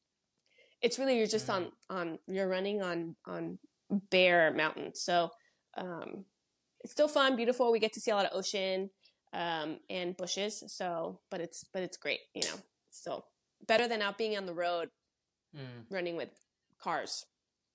it's really you're just Mm. on on you're running on on bare mountains. So um, it's still fun, beautiful. We get to see a lot of ocean um, and bushes. So, but it's but it's great, you know. Still better than out being on the road Mm. running with cars.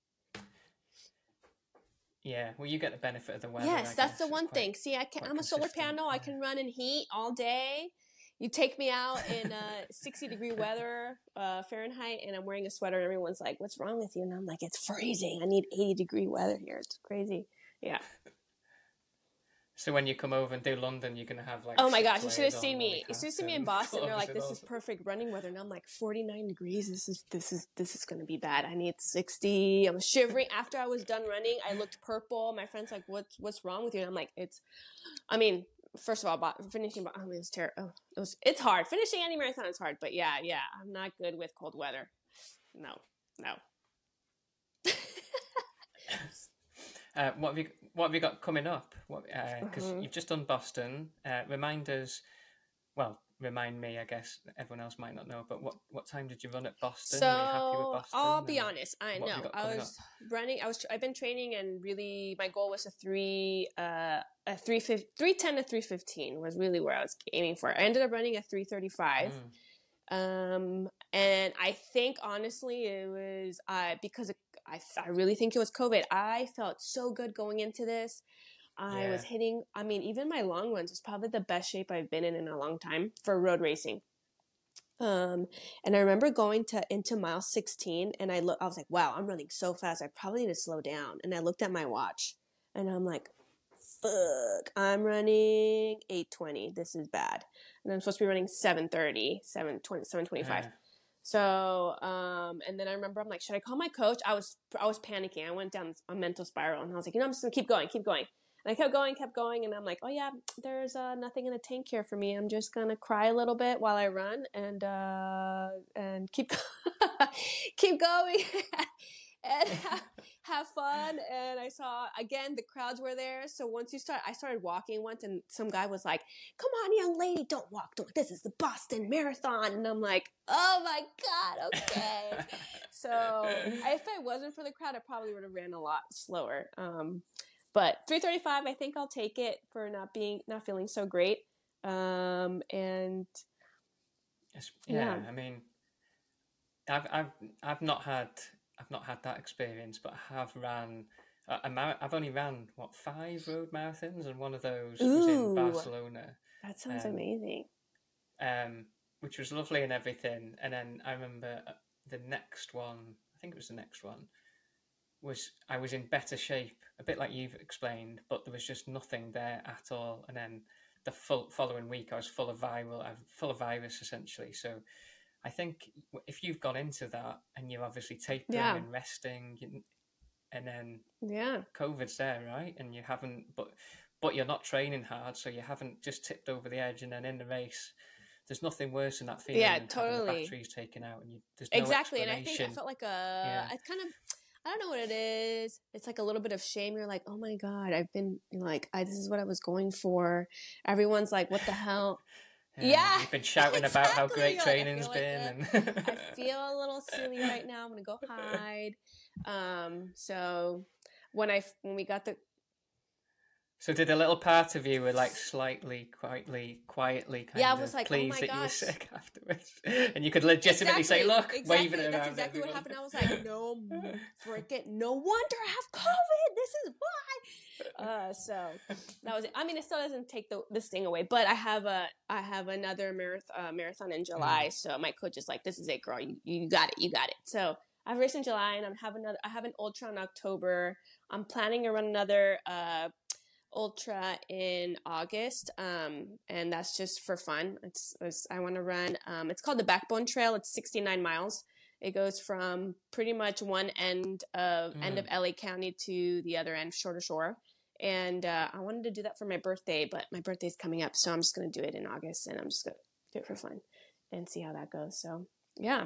Yeah, well, you get the benefit of the weather. I Yes, that's guess. the It's one quite- thing. See, I can quite I'm a solar consistent, panel. I yeah. can run in heat all day. You take me out in uh, sixty degree weather uh, Fahrenheit, and I'm wearing a sweater, and everyone's like, "What's wrong with you?" And I'm like, "It's freezing. I need eighty degree weather here. It's crazy." Yeah. So when you come over and do London, you're gonna have like. Oh my gosh! You should have seen me. You should have seen me in Boston. They're like, "This is perfect running weather," and I'm like, forty-nine degrees. This is this is this is gonna be bad. I need sixty. I'm shivering. After I was done running, I looked purple. My friend's like, "What's what's wrong with you?" And I'm like, "It's." I mean, first of all, finishing. I mean, it's terrible. Oh, it was. It's hard. Finishing any marathon is hard. But yeah, yeah, I'm not good with cold weather. No, no. Uh, what have you What have you got coming up? What because uh, mm-hmm. you've just done Boston. Uh, remind us. Well, remind me. I guess everyone else might not know. But what, what time did you run at Boston? So Were you happy with Boston? I'll be honest. I know I was up? running. I was. I've been training, and really, my goal was a three. Uh, a three three ten to three fifteen was really where I was aiming for. I ended up running a three thirty five. Mm. Um, and I think honestly, it was uh because. It, I, I really think it was COVID. I felt so good going into this. I yeah. was hitting, I mean, even my long runs was probably the best shape I've been in in a long time for road racing. Um, and I remember going to into mile sixteen, and I look, I was like, wow, I'm running so fast. I probably need to slow down. And I looked at my watch, and I'm like, fuck, I'm running eight twenty. This is bad. And I'm supposed to be running seven thirty, seven twenty, seven twenty-five. Yeah. So, um, and then I remember I'm like, should I call my coach? I was, I was panicking. I went down a mental spiral, and I was like, you know, I'm just gonna keep going, keep going. And I kept going, kept going. And I'm like, oh yeah, there's uh, nothing in the tank here for me. I'm just gonna cry a little bit while I run and, uh, and keep, keep going and have, have fun. And I saw, again, the crowds were there. So once you start, I started walking once, and some guy was like, come on, young lady, don't walk, don't, this is the Boston Marathon. And I'm like, oh my God, okay. So if it wasn't for the crowd, I probably would have ran a lot slower. Um, but three thirty-five, I think I'll take it for not being, not feeling so great. Um, and yeah, yeah, I mean, I've, I've, I've not had, I've not had that experience, but I have ran, uh, a mar- I've only ran, what, five road marathons, and one of those Ooh, was in Barcelona. That sounds um, amazing. Um, which was lovely and everything. And then I remember the next one, I think it was the next one, was I was in better shape, a bit like you've explained, but there was just nothing there at all. And then the full following week, I was full of viral, I was full of virus essentially. So I think if you've gone into that and you're obviously tapering yeah. and resting, and then yeah, COVID's there, right? And you haven't, but but you're not training hard, so you haven't just tipped over the edge, and then in the race, there's nothing worse than that feeling. Yeah, than totally. The battery's taken out, and you, there's no exactly. And I think I felt like a, yeah. I kind of, I don't know what it is. It's like a little bit of shame. You're like, oh my God, I've been like, I, this is what I was going for. Everyone's like, what the hell? Yeah, yeah, you've been shouting exactly. about how great You're training's like, been. Like and I feel a little silly right now. I'm gonna go hide. Um, so when I when we got the, so did a little part of you were like slightly, quietly, quietly kind yeah, of I was like, pleased oh my that gosh. you were sick afterwards, and you could legitimately exactly, say, "Look, exactly. waving it around." That's exactly everyone. what happened. I was like, no, frickin', no wonder I have COVID. This is why. Uh, so that was it. I mean, it still doesn't take the this thing away, but I have a I have another marathon uh, marathon in July. Mm. So my coach is like, "This is it, girl. You you got it. You got it." So I have a race in July, and I'm having another. I have an ultra in October. I'm planning to run another uh, ultra in August, um, and that's just for fun. It's, it's I want to run. Um, it's called the Backbone Trail. It's sixty-nine miles. It goes from pretty much one end of mm. end of L A County to the other end, shore to shore. And uh, I wanted to do that for my birthday, but my birthday's coming up, so I'm just going to do it in August, and I'm just going to do it for fun and see how that goes. So, yeah.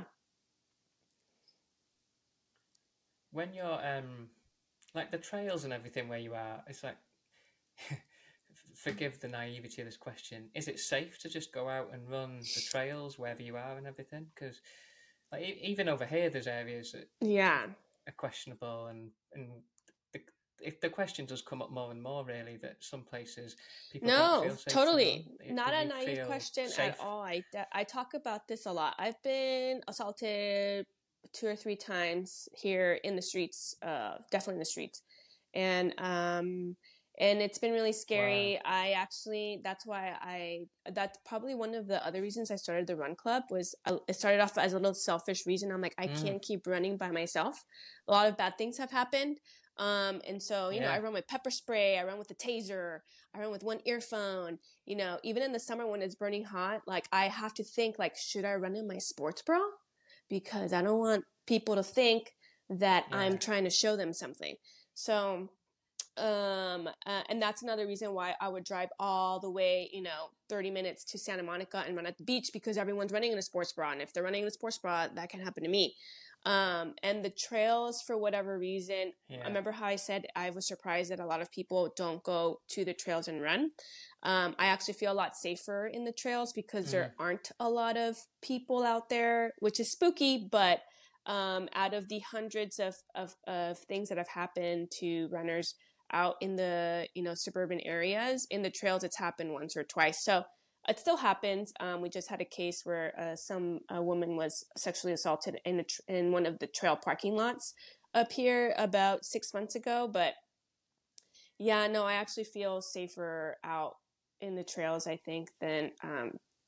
When you're, um, like the trails and everything where you are, it's like, forgive the naivety of this question, is it safe to just go out and run the trails wherever you are and everything? Because like, even over here, there's areas that yeah. are questionable, and, and If the question does come up more and more, really, that some places people no, don't feel safe totally to not a naive question safe? At all. I I talk about this a lot. I've been assaulted two or three times here in the streets, uh, definitely in the streets, and um, and it's been really scary. Wow. I actually that's why I that's probably one of the other reasons I started the run club was uh, it started off as a little selfish reason. I'm like, I mm. can't keep running by myself. A lot of bad things have happened. Um, and so, you yeah. know, I run with pepper spray, I run with a taser, I run with one earphone, you know, even in the summer when it's burning hot, like I have to think like, should I run in my sports bra? Because I don't want people to think that yeah. I'm trying to show them something. So, um, uh, and that's another reason why I would drive all the way, you know, thirty minutes to Santa Monica and run at the beach, because everyone's running in a sports bra. And if they're running in a sports bra, that can happen to me. Um, and the trails, for whatever reason, yeah. I remember how I said I was surprised that a lot of people don't go to the trails and run. Um, I actually feel a lot safer in the trails because mm. there aren't a lot of people out there, which is spooky. But um, out of the hundreds of, of, of things that have happened to runners out in the, you know, suburban areas, in the trails, it's happened once or twice. So it still happens. Um, we just had a case where uh, some a woman was sexually assaulted in a tr- in one of the trail parking lots up here about six months ago. But yeah, no, I actually feel safer out in the trails, I think, than um,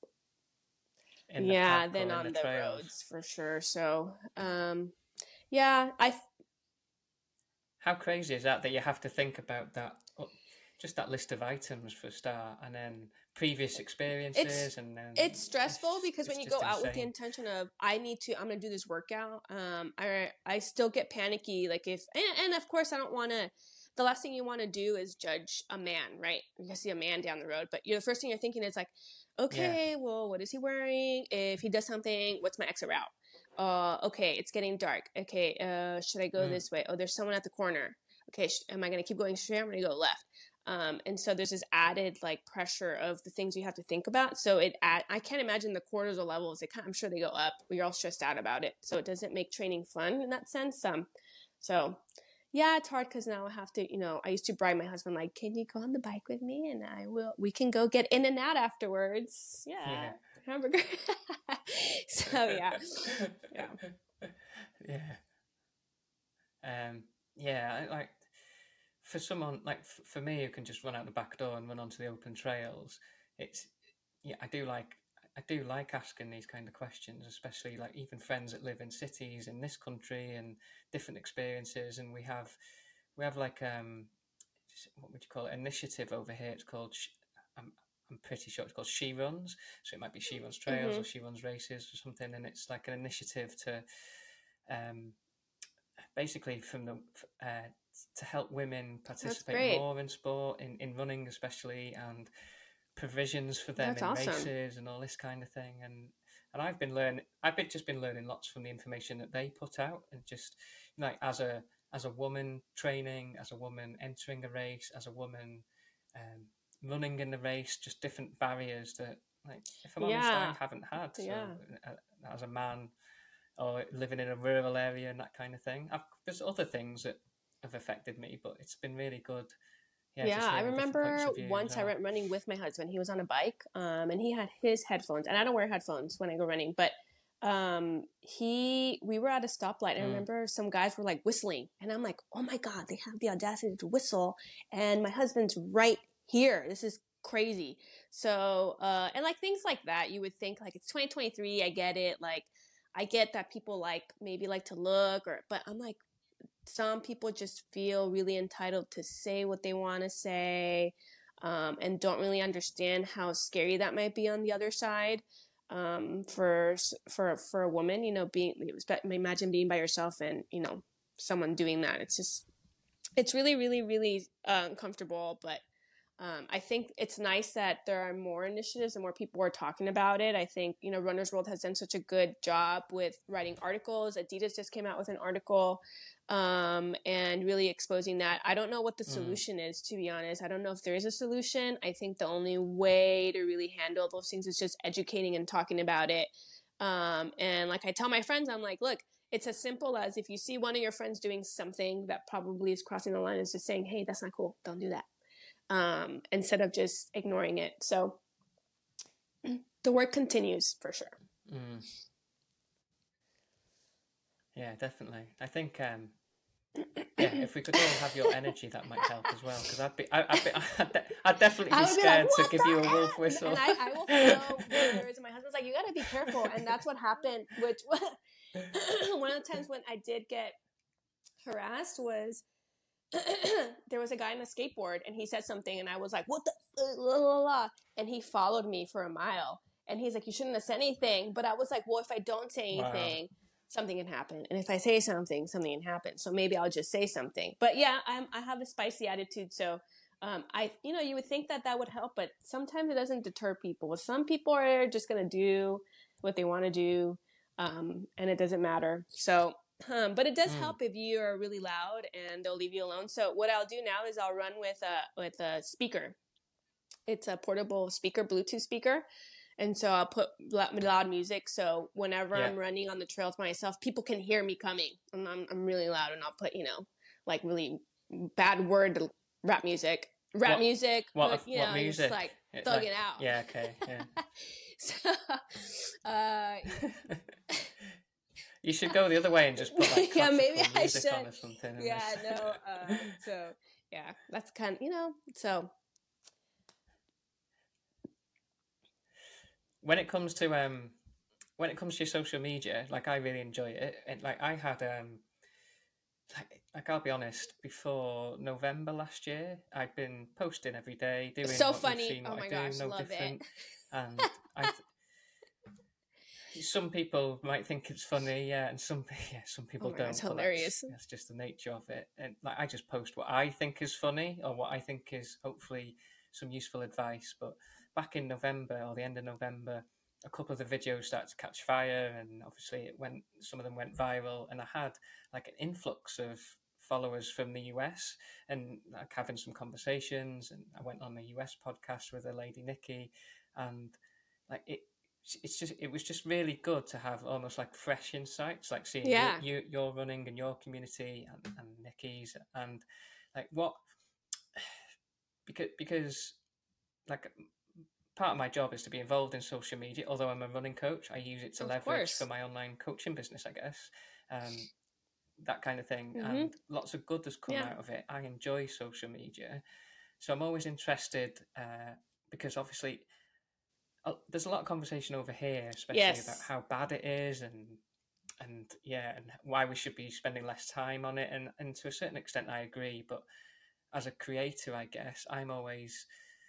yeah, than on the, the roads for sure. So um, yeah, I. Th- How crazy is that? That you have to think about that. Just that list of items for a start, and then previous experiences, it's, and then it's stressful it's, because it's when you go insane. out with the intention of I need to, I'm going to do this workout. Um, I I still get panicky. Like if and, and of course I don't want to. The last thing you want to do is judge a man, right? You see a man down the road, but you're the first thing you're thinking is like, okay, yeah. well, what is he wearing? If he does something, what's my exit route? Uh, okay, it's getting dark. Okay, uh, should I go mm. this way? Oh, there's someone at the corner. Okay, sh- am I going to keep going straight? I'm going to go left. Um, and so there's this added like pressure of the things you have to think about. So it, add, I can't imagine the cortisol levels. It kind, I'm sure they go up. We're all stressed out about it. So it doesn't make training fun in that sense. Um, so yeah, it's hard because now I have to, you know, I used to bribe my husband, like, can you go on the bike with me? And I will, we can go get in and out afterwards. Yeah. yeah. Hamburger. So yeah. Yeah. Yeah. Um, yeah. I, like, For someone like f- for me who can just run out the back door and run onto the open trails, it's yeah I do like I do like asking these kind of questions, especially like even friends that live in cities in this country and different experiences. And we have we have like um what would you call it, initiative over here. It's called I'm I'm pretty sure it's called She Runs. So it might be She Runs Trails mm-hmm. or She Runs Races or something. And it's like an initiative to um basically from the uh, to help women participate more in sport, in, in running especially, and provisions for them That's in awesome. races and all this kind of thing. And and I've been learning, I've been just been learning lots from the information that they put out, and just like as a as a woman training, as a woman entering a race, as a woman um, running in the race, just different barriers that, like, if I'm honest, yeah. I haven't had. So yeah. uh, as a man, or living in a rural area and that kind of thing. I've, there's other things that have affected me, but it's been really good. Yeah, yeah I remember once I went running with my husband. He was on a bike, um, and he had his headphones, and I don't wear headphones when I go running, but um, he, we were at a stoplight, and mm. I remember some guys were like whistling, and I'm like, oh my God, they have the audacity to whistle, and my husband's right here. This is crazy. So, uh, and like things like that, you would think like it's twenty twenty-three. I get it. Like, I get that people like maybe like to look, or but I'm like, some people just feel really entitled to say what they want to say, um, and don't really understand how scary that might be on the other side. Um, for for for a woman, you know, being imagine being by yourself and, you know, someone doing that. It's just it's really really really uh, uncomfortable, but. Um, I think it's nice that there are more initiatives and more people are talking about it. I think, you know, Runner's World has done such a good job with writing articles. Adidas just came out with an article um, and really exposing that. I don't know what the solution mm. is, to be honest. I don't know if there is a solution. I think the only way to really handle those things is just educating and talking about it. Um, and like I tell my friends, I'm like, look, it's as simple as if you see one of your friends doing something that probably is crossing the line, is just saying, hey, that's not cool. Don't do that. Um, instead of just ignoring it. So the work continues for sure. Mm. Yeah, definitely. I think, um, yeah, if we could all have your energy, that might help as well. Because I'd be, I, I'd, be I'd, de- I'd definitely be scared be like, to give you a wolf whistle. And I, I will follow words. And my husband's like, you got to be careful. And that's what happened. Which one of the times when I did get harassed was there was a guy on a skateboard and he said something and I was like, what the, f-? La, la, la. And he followed me for a mile and he's like, you shouldn't have said anything. But I was like, well, if I don't say anything, wow. something can happen. And if I say something, something can happen. So maybe I'll just say something. But yeah, I'm, I have a spicy attitude. So um, I, you know, you would think that that would help, but sometimes it doesn't deter people. Some people are just going to do what they want to do. Um, and it doesn't matter. So, um, but it does mm. help if you are really loud and they'll leave you alone. So what I'll do now is I'll run with a, with a speaker. It's a portable speaker, Bluetooth speaker. And so I'll put loud music. So whenever yeah. I'm running on the trails myself, people can hear me coming. And I'm, I'm really loud and I'll put, you know, like really bad word rap music, rap what, music, what, but, you what know, music? Just like thug like, it out. Yeah. Okay. Yeah. so, uh, you should go the other way and just put like yeah, maybe I music should. on or something. Yeah, no. Uh, so yeah, that's kind of, you know, so. When it comes to um, when it comes to your social media, like I really enjoy it. And like I had um, like, like I'll be honest, before November last year, I'd been posting every day, doing so what funny. Seen, what oh my I do, gosh, no love different. it. And I, some people might think it's funny, yeah, and some yeah, some people oh don't. It's hilarious. That's, that's just the nature of it. And like I just post what I think is funny or what I think is hopefully some useful advice. But back in November or the end of November, a couple of the videos started to catch fire, and obviously it went. Some of them went viral, and I had like an influx of followers from the U S and like having some conversations. And I went on a U S podcast with a lady, Nikki, and like it. It's just it was just really good to have almost like fresh insights, like seeing yeah. you, you your running and your community and, and Nikki's, and like what because because like. Part of my job is to be involved in social media. Although I'm a running coach, I use it to of leverage course. for my online coaching business, I guess. Um, that kind of thing. Mm-hmm. And lots of good has come yeah. out of it. I enjoy social media. So I'm always interested uh, because obviously uh, there's a lot of conversation over here, especially yes. about how bad it is and and yeah, and why we should be spending less time on it. And, and to a certain extent, I agree. But as a creator, I guess, I'm always...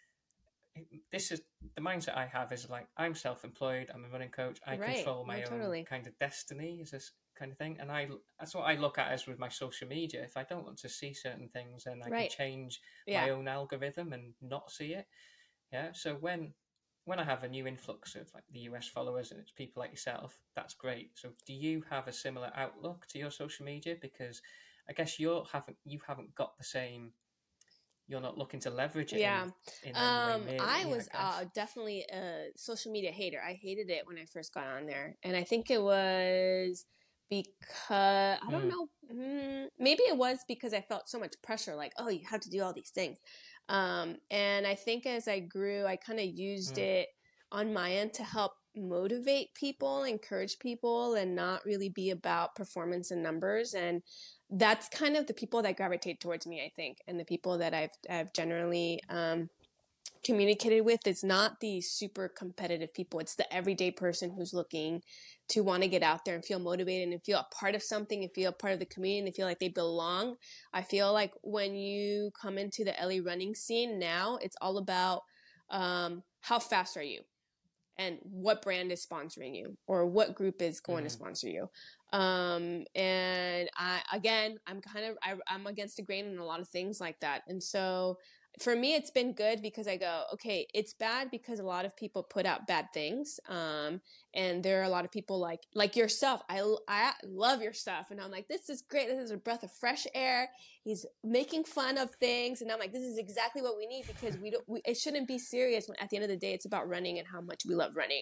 This is the mindset I have is like I'm self-employed. I'm a running coach. I right. control my no, own totally. kind of destiny, is this kind of thing. And I that's what I look at as with my social media. If I don't want to see certain things, then I right. can change yeah. my own algorithm and not see it. Yeah. So when when I have a new influx of like the U S followers and it's people like yourself, that's great. So do you have a similar outlook to your social media? Because I guess you haven't you haven't got the same. You're not looking to leverage it. Yeah. In, in um, way, really, I was I uh, definitely a social media hater. I hated it when I first got on there. And I think it was because, I don't mm. know, mm, maybe it was because I felt so much pressure, like, oh, you have to do all these things. Um, and I think as I grew, I kind of used mm. it on my end to help motivate people, encourage people, and not really be about performance and numbers. And that's kind of the people that gravitate towards me, I think. And the people that I've, I've generally um, communicated with is not the super competitive people. It's the everyday person who's looking to want to get out there and feel motivated and feel a part of something and feel a part of the community and they feel like they belong. I feel like when you come into the L A running scene now, it's all about um, how fast are you? And what brand is sponsoring you or what group is going mm. to sponsor you. Um, and I, again, I'm kind of, I, I'm against the grain in a lot of things like that. And so for me, it's been good because I go, okay, it's bad because a lot of people put out bad things. Um, and there are a lot of people like, like yourself. I, I love your stuff. And I'm like, this is great. This is a breath of fresh air. He's making fun of things. And I'm like, this is exactly what we need because we don't, we, it shouldn't be serious when at the end of the day, it's about running and how much we love running.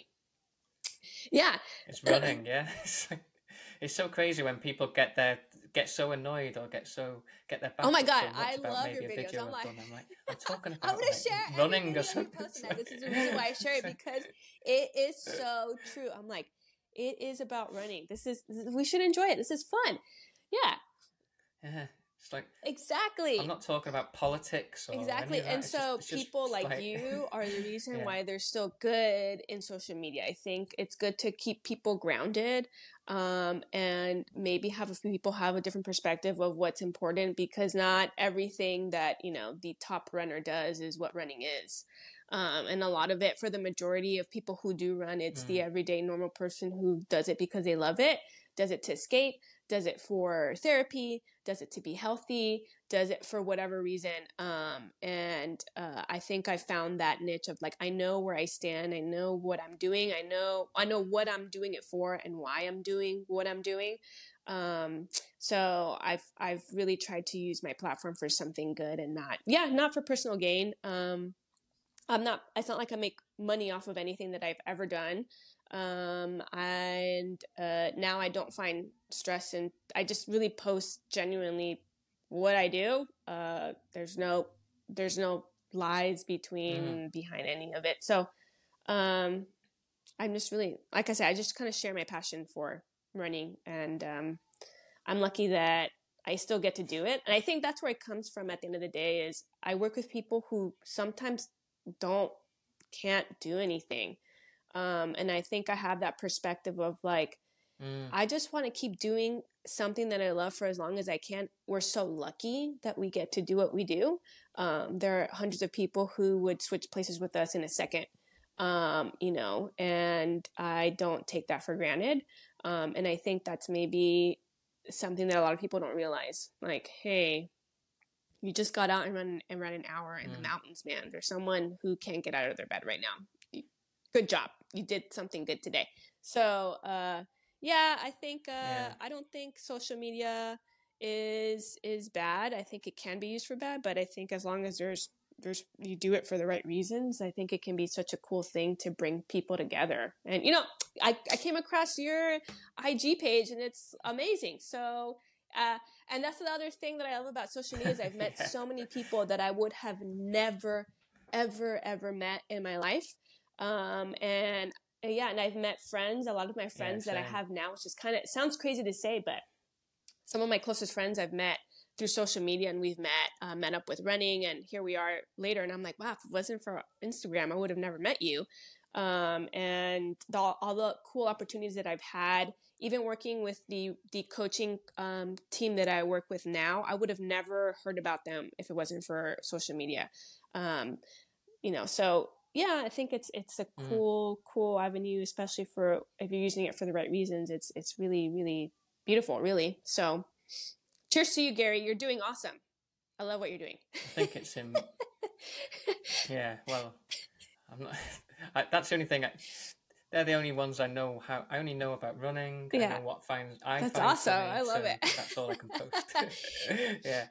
Yeah. It's running. Yeah. It's, like, it's so crazy when people get their, get so annoyed or get so get their back. Oh my god, so I love maybe your a videos. video I'm like, I'm like, I'm talking about I'm gonna like, share running or something. That. This is the reason why I share it because it is so true. I'm like, it is about running. This is we should enjoy it. This is fun. Yeah. Yeah. It's like exactly. I'm not talking about politics or exactly. And it's so just, it's people just, like, like you are the reason yeah. why they're still good in social media. I think it's good to keep people grounded. um, and maybe have a few people have a different perspective of what's important, because not everything that, you know, the top runner does is what running is. Um, and a lot of it, for the majority of people who do run, it's mm. the everyday normal person who does it because they love it, does it to escape, does it for therapy, does it to be healthy, does it for whatever reason. Um, and uh, I think I found that niche of like, I know where I stand. I know what I'm doing. I know, I know what I'm doing it for and why I'm doing what I'm doing. Um, so I've, I've really tried to use my platform for something good and not, yeah, not for personal gain. Um, I'm not, it's not like I make money off of anything that I've ever done. Um, and, uh, now I don't find stress, and I just really post genuinely what I do. Uh, there's no, there's no lies between, mm. behind any of it. So, um, I'm just really, like I said, I just kind of share my passion for running, and, um, I'm lucky that I still get to do it. And I think that's where it comes from at the end of the day is I work with people who sometimes don't, can't do anything. Um, and I think I have that perspective of like, mm. I just want to keep doing something that I love for as long as I can. We're so lucky that we get to do what we do. Um, there are hundreds of people who would switch places with us in a second, um, you know, and I don't take that for granted. Um, and I think that's maybe something that a lot of people don't realize. Like, hey, you just got out and run and ran an hour in mm. the mountains, man. There's someone who can't get out of their bed right now. Good job. You did something good today. So, uh, yeah, I think, uh, yeah. I don't think social media is, is bad. I think it can be used for bad, but I think as long as there's, there's, you do it for the right reasons, I think it can be such a cool thing to bring people together. And, you know, I, I came across your I G page and it's amazing. So, uh, and that's the other thing that I love about social media is I've met yeah. so many people that I would have never, ever, ever met in my life. Um, and uh, yeah, and I've met friends, a lot of my friends yeah, that I have now, which is kind of, it sounds crazy to say, but some of my closest friends I've met through social media, and we've met, uh, met up with running, and here we are later. And I'm like, wow, if it wasn't for Instagram, I would have never met you. Um, and the, all the cool opportunities that I've had, even working with the, the coaching, um, team that I work with now, I would have never heard about them if it wasn't for social media. Um, you know, so yeah, I think it's, it's a cool, mm. cool avenue, especially for, if you're using it for the right reasons. It's, it's really, really beautiful, really. So cheers to you, Gary. You're doing awesome. I love what you're doing. I think it's him. Yeah, well, I'm not, I, that's the only thing. I, they're the only ones I know how, I only know about running. Yeah. I know what finds, I That's find awesome. funny, I love so it. That's all I can post. Yeah.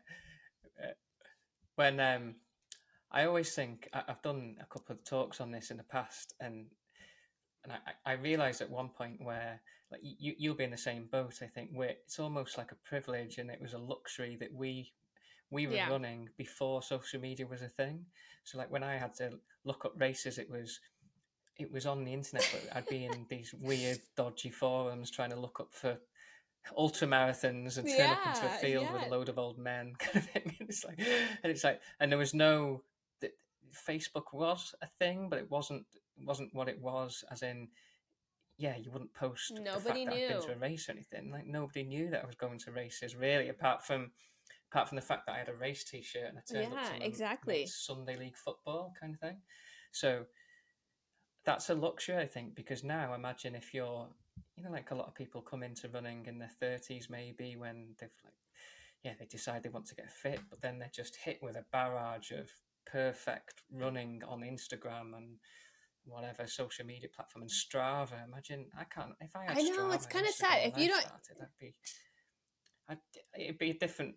When, um, I always think, I've done a couple of talks on this in the past, and and I, I realised at one point where, like, you, you'll be in the same boat, I think, where it's almost like a privilege and it was a luxury that we we were yeah. running before social media was a thing. So, like, when I had to look up races, it was it was on the internet, but I'd be in these weird, dodgy forums trying to look up for ultra marathons and turn yeah, up into a field yeah. with a load of old men kind of thing. It's like, and it's like, and there was no... Facebook was a thing, but it wasn't wasn't what it was. As in, yeah, you wouldn't post nobody the fact knew. that I'd been to a race or anything. Like nobody knew that I was going to races, really, apart from apart from the fact that I had a race T-shirt and I turned yeah, up to my, exactly. my Sunday league football kind of thing. So that's a luxury, I think, because now imagine if you're, you know, like a lot of people come into running in their thirties, maybe when they've like, yeah, they decide they want to get fit, but then they're just hit with a barrage of perfect running on Instagram and whatever social media platform and Strava. Imagine I can't if I had I know Strava it's kind of Instagram sad if you don't started, that'd be I'd, it'd be a different,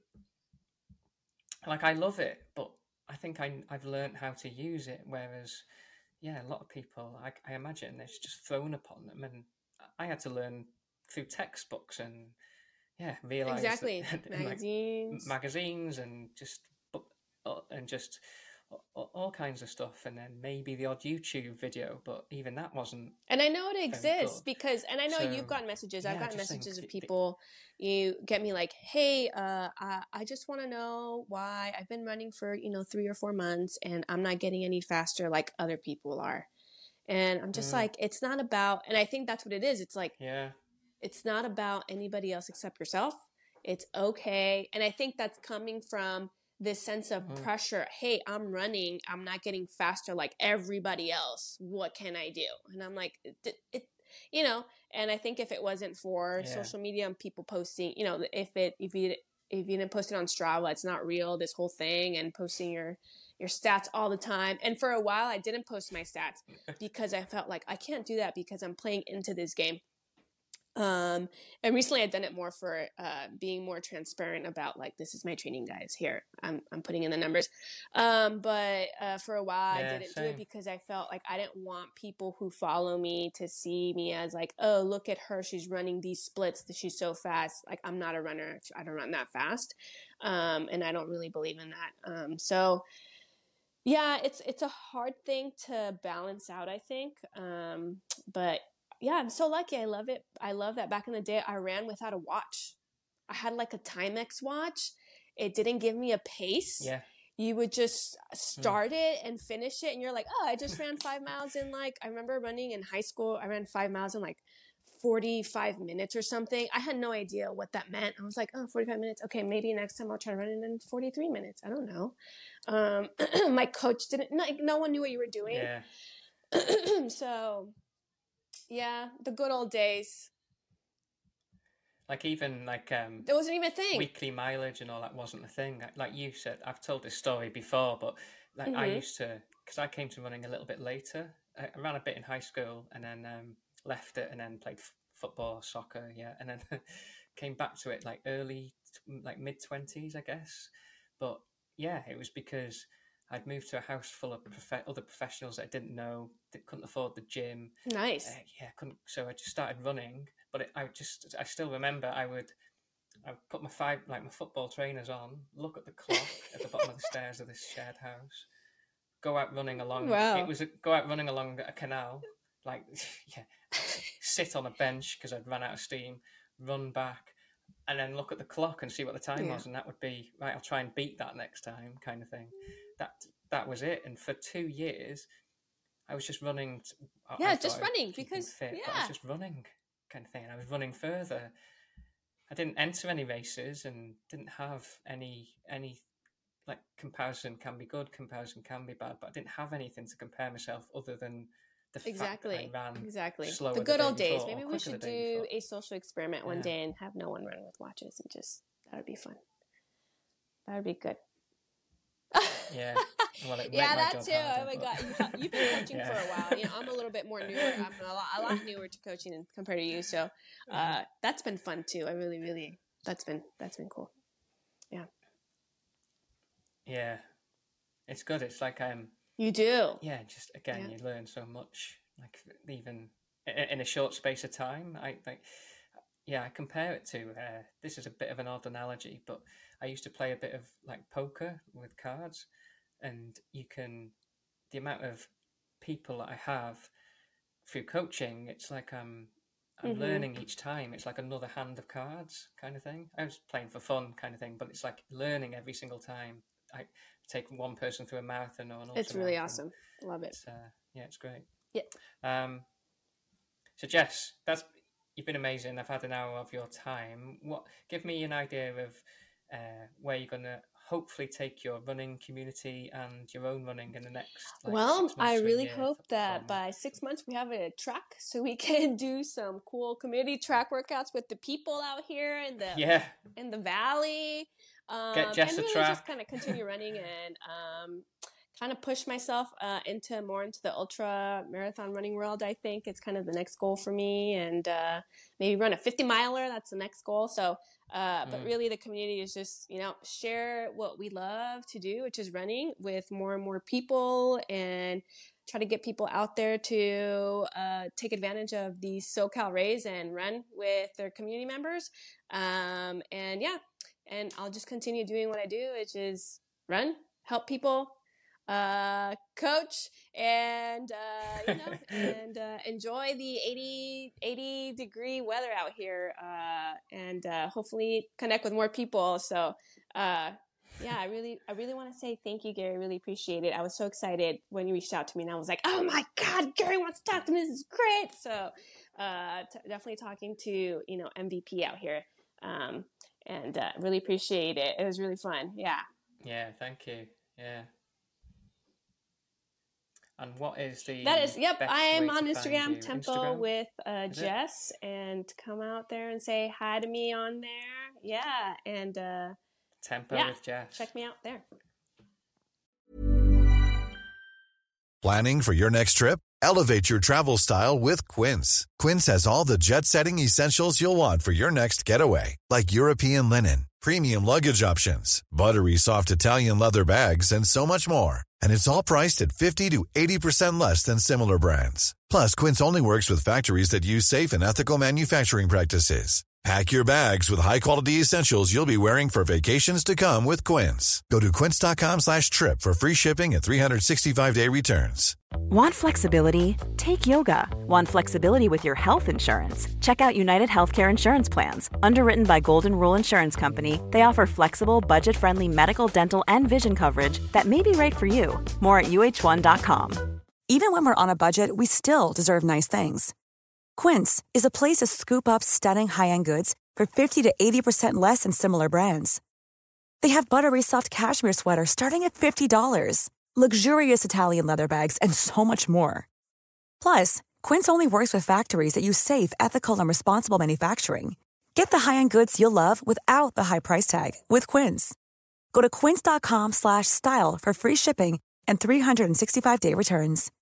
like I love it, but I think I, I've learned how to use it, whereas yeah, a lot of people I, I imagine it's just thrown upon them, and I had to learn through textbooks and yeah realize exactly that, magazines like, magazines and just and just all, all kinds of stuff, and then maybe the odd YouTube video, but even that wasn't. And I know it exists because, and I know so, you've gotten messages. yeah, I've gotten messages of it, people. It, you get me like, hey, uh, I, I just want to know why I've been running for you know three or four months and I'm not getting any faster like other people are, and I'm just mm. like, it's not about. And I think that's what it is. It's like, yeah. it's not about anybody else except yourself. It's okay. And I think that's coming from this sense of mm. pressure. Hey, I'm running. I'm not getting faster like everybody else. What can I do? And I'm like, it, it you know, and I think if it wasn't for yeah. social media and people posting, you know, if it, if you, if you didn't post it on Strava, it's not real, this whole thing, and posting your, your stats all the time. And for a while I didn't post my stats because I felt like I can't do that because I'm playing into this game. Um, and recently I've done it more for, uh, being more transparent about like, this is my training, guys. Here, I'm, I'm putting in the numbers. Um, but, uh, for a while yeah, I didn't same. do it because I felt like I didn't want people who follow me to see me as like, oh, look at her. She's running these splits. She's so fast. Like, I'm not a runner. I don't run that fast. Um, and I don't really believe in that. Um, so yeah, it's, it's a hard thing to balance out, I think. Um, but yeah, I'm so lucky. I love it. I love that back in the day, I ran without a watch. I had like a Timex watch. It didn't give me a pace. Yeah. You would just start mm. it and finish it. And you're like, oh, I just ran five miles in like, I remember running in high school. I ran five miles in like forty-five minutes or something. I had no idea what that meant. I was like, oh, forty-five minutes. Okay, maybe next time I'll try to run it in forty-three minutes. I don't know. Um, my coach didn't, no, no one knew what you were doing. Yeah. So... yeah, the good old days. Like even like um, there wasn't even a thing. Weekly mileage and all that wasn't a thing. Like you said, I've told this story before, but like mm-hmm. I used to, because I came to running a little bit later. I ran a bit in high school and then um, left it and then played f- football, soccer, yeah, and then came back to it like early, like mid twenties, I guess. But yeah, it was because I'd moved to a house full of prof- other professionals that I didn't know, that couldn't afford the gym. Nice. Uh, yeah, couldn't. So I just started running, but it, I just, I still remember I would, I would put my five, like my football trainers on, look at the clock at the bottom of the stairs of this shared house, go out running along. Wow. It was a, go out running along a canal, like yeah, sit on a bench because I'd run out of steam, run back, and then look at the clock and see what the time yeah. was, and that would be right. I'll try and beat that next time, kind of thing. That that was it. And for two years, I was just running. Yeah, just running because fit, yeah, but I was just running, kind of thing. And I was running further. I didn't enter any races and didn't have any any like comparison can be good, comparison can be bad, but I didn't have anything to compare myself other than the exactly fact that I ran exactly slower the good the old days. Before, Maybe we should do before. a social experiment yeah. one day and have no one run with watches and just that would be fun. That would be good. Yeah, well, yeah, that too. Harder, oh my but... god, you've been coaching yeah. for a while. You know, I'm a little bit more newer. I'm a lot, a lot newer to coaching compared to you. So uh, that's been fun too. I really, really, that's been that's been cool. Yeah. Yeah, it's good. It's like um. You do. Yeah, just again, yeah. you learn so much. Like even in a short space of time, I like. Yeah, I compare it to. Uh, this is a bit of an odd analogy, but I used to play a bit of like poker with cards, and you can the amount of people that I have through coaching. It's like I'm I'm mm-hmm. learning each time. It's like another hand of cards, kind of thing. I was playing for fun, kind of thing, but it's like learning every single time. I take one person through a marathon or an ultra. It's really awesome. Love it. It's, uh, yeah, it's great. Yeah. Um. So Jess, that's. You've been amazing. I've had an hour of your time. What? Give me an idea of uh, where you're going to hopefully take your running community and your own running in the next. Like, well, six months I to a really year hope that from... by six months we have a track so we can do some cool community track workouts with the people out here in the yeah in the valley. Um, Get Jess and a really track. Just kind of continue running and. Um, kind of push myself uh, into more into the ultra marathon running world. I think it's kind of the next goal for me, and uh, maybe run a fifty miler. That's the next goal. So, uh, mm. but really the community is just, you know, share what we love to do, which is running with more and more people and try to get people out there to uh, take advantage of these SoCal Rays and run with their community members. Um, and yeah, and I'll just continue doing what I do, which is run, help people, uh coach, and uh you know and uh enjoy the eighty, eighty degree weather out here, uh and uh hopefully connect with more people. So uh yeah, I really I really want to say thank you, Gary. I really appreciate it. I was so excited when you reached out to me, and I was like, oh my god, Gary wants to talk to me. This is great. So uh, t- definitely talking to, you know, M V P out here. Um, and uh, really appreciate it. It was really fun. Yeah. Yeah, thank you. Yeah. And what is the That is, yep, best I am way on to Instagram, find you? Tempo Instagram? with uh, Is it? Jess, and come out there and say hi to me on there. Yeah, and uh, Tempo yeah, with Jess. check me out there. Planning for your next trip? Elevate your travel style with Quince. Quince has all the jet-setting essentials you'll want for your next getaway, like European linen, premium luggage options, buttery soft Italian leather bags, and so much more. And it's all priced at fifty to eighty percent less than similar brands. Plus, Quince only works with factories that use safe and ethical manufacturing practices. Pack your bags with high-quality essentials you'll be wearing for vacations to come with Quince. Go to quince.com slash trip for free shipping and three sixty-five day returns. Want flexibility? Take yoga. Want flexibility with your health insurance? Check out United Healthcare Insurance Plans. Underwritten by Golden Rule Insurance Company, they offer flexible, budget-friendly medical, dental, and vision coverage that may be right for you. More at U H one dot com. Even when we're on a budget, we still deserve nice things. Quince is a place to scoop up stunning high-end goods for fifty to eighty percent less than similar brands. They have buttery soft cashmere sweaters starting at fifty dollars, luxurious Italian leather bags, and so much more. Plus, Quince only works with factories that use safe, ethical, and responsible manufacturing. Get the high-end goods you'll love without the high price tag with Quince. Go to quince.com slash style for free shipping and three sixty-five day returns.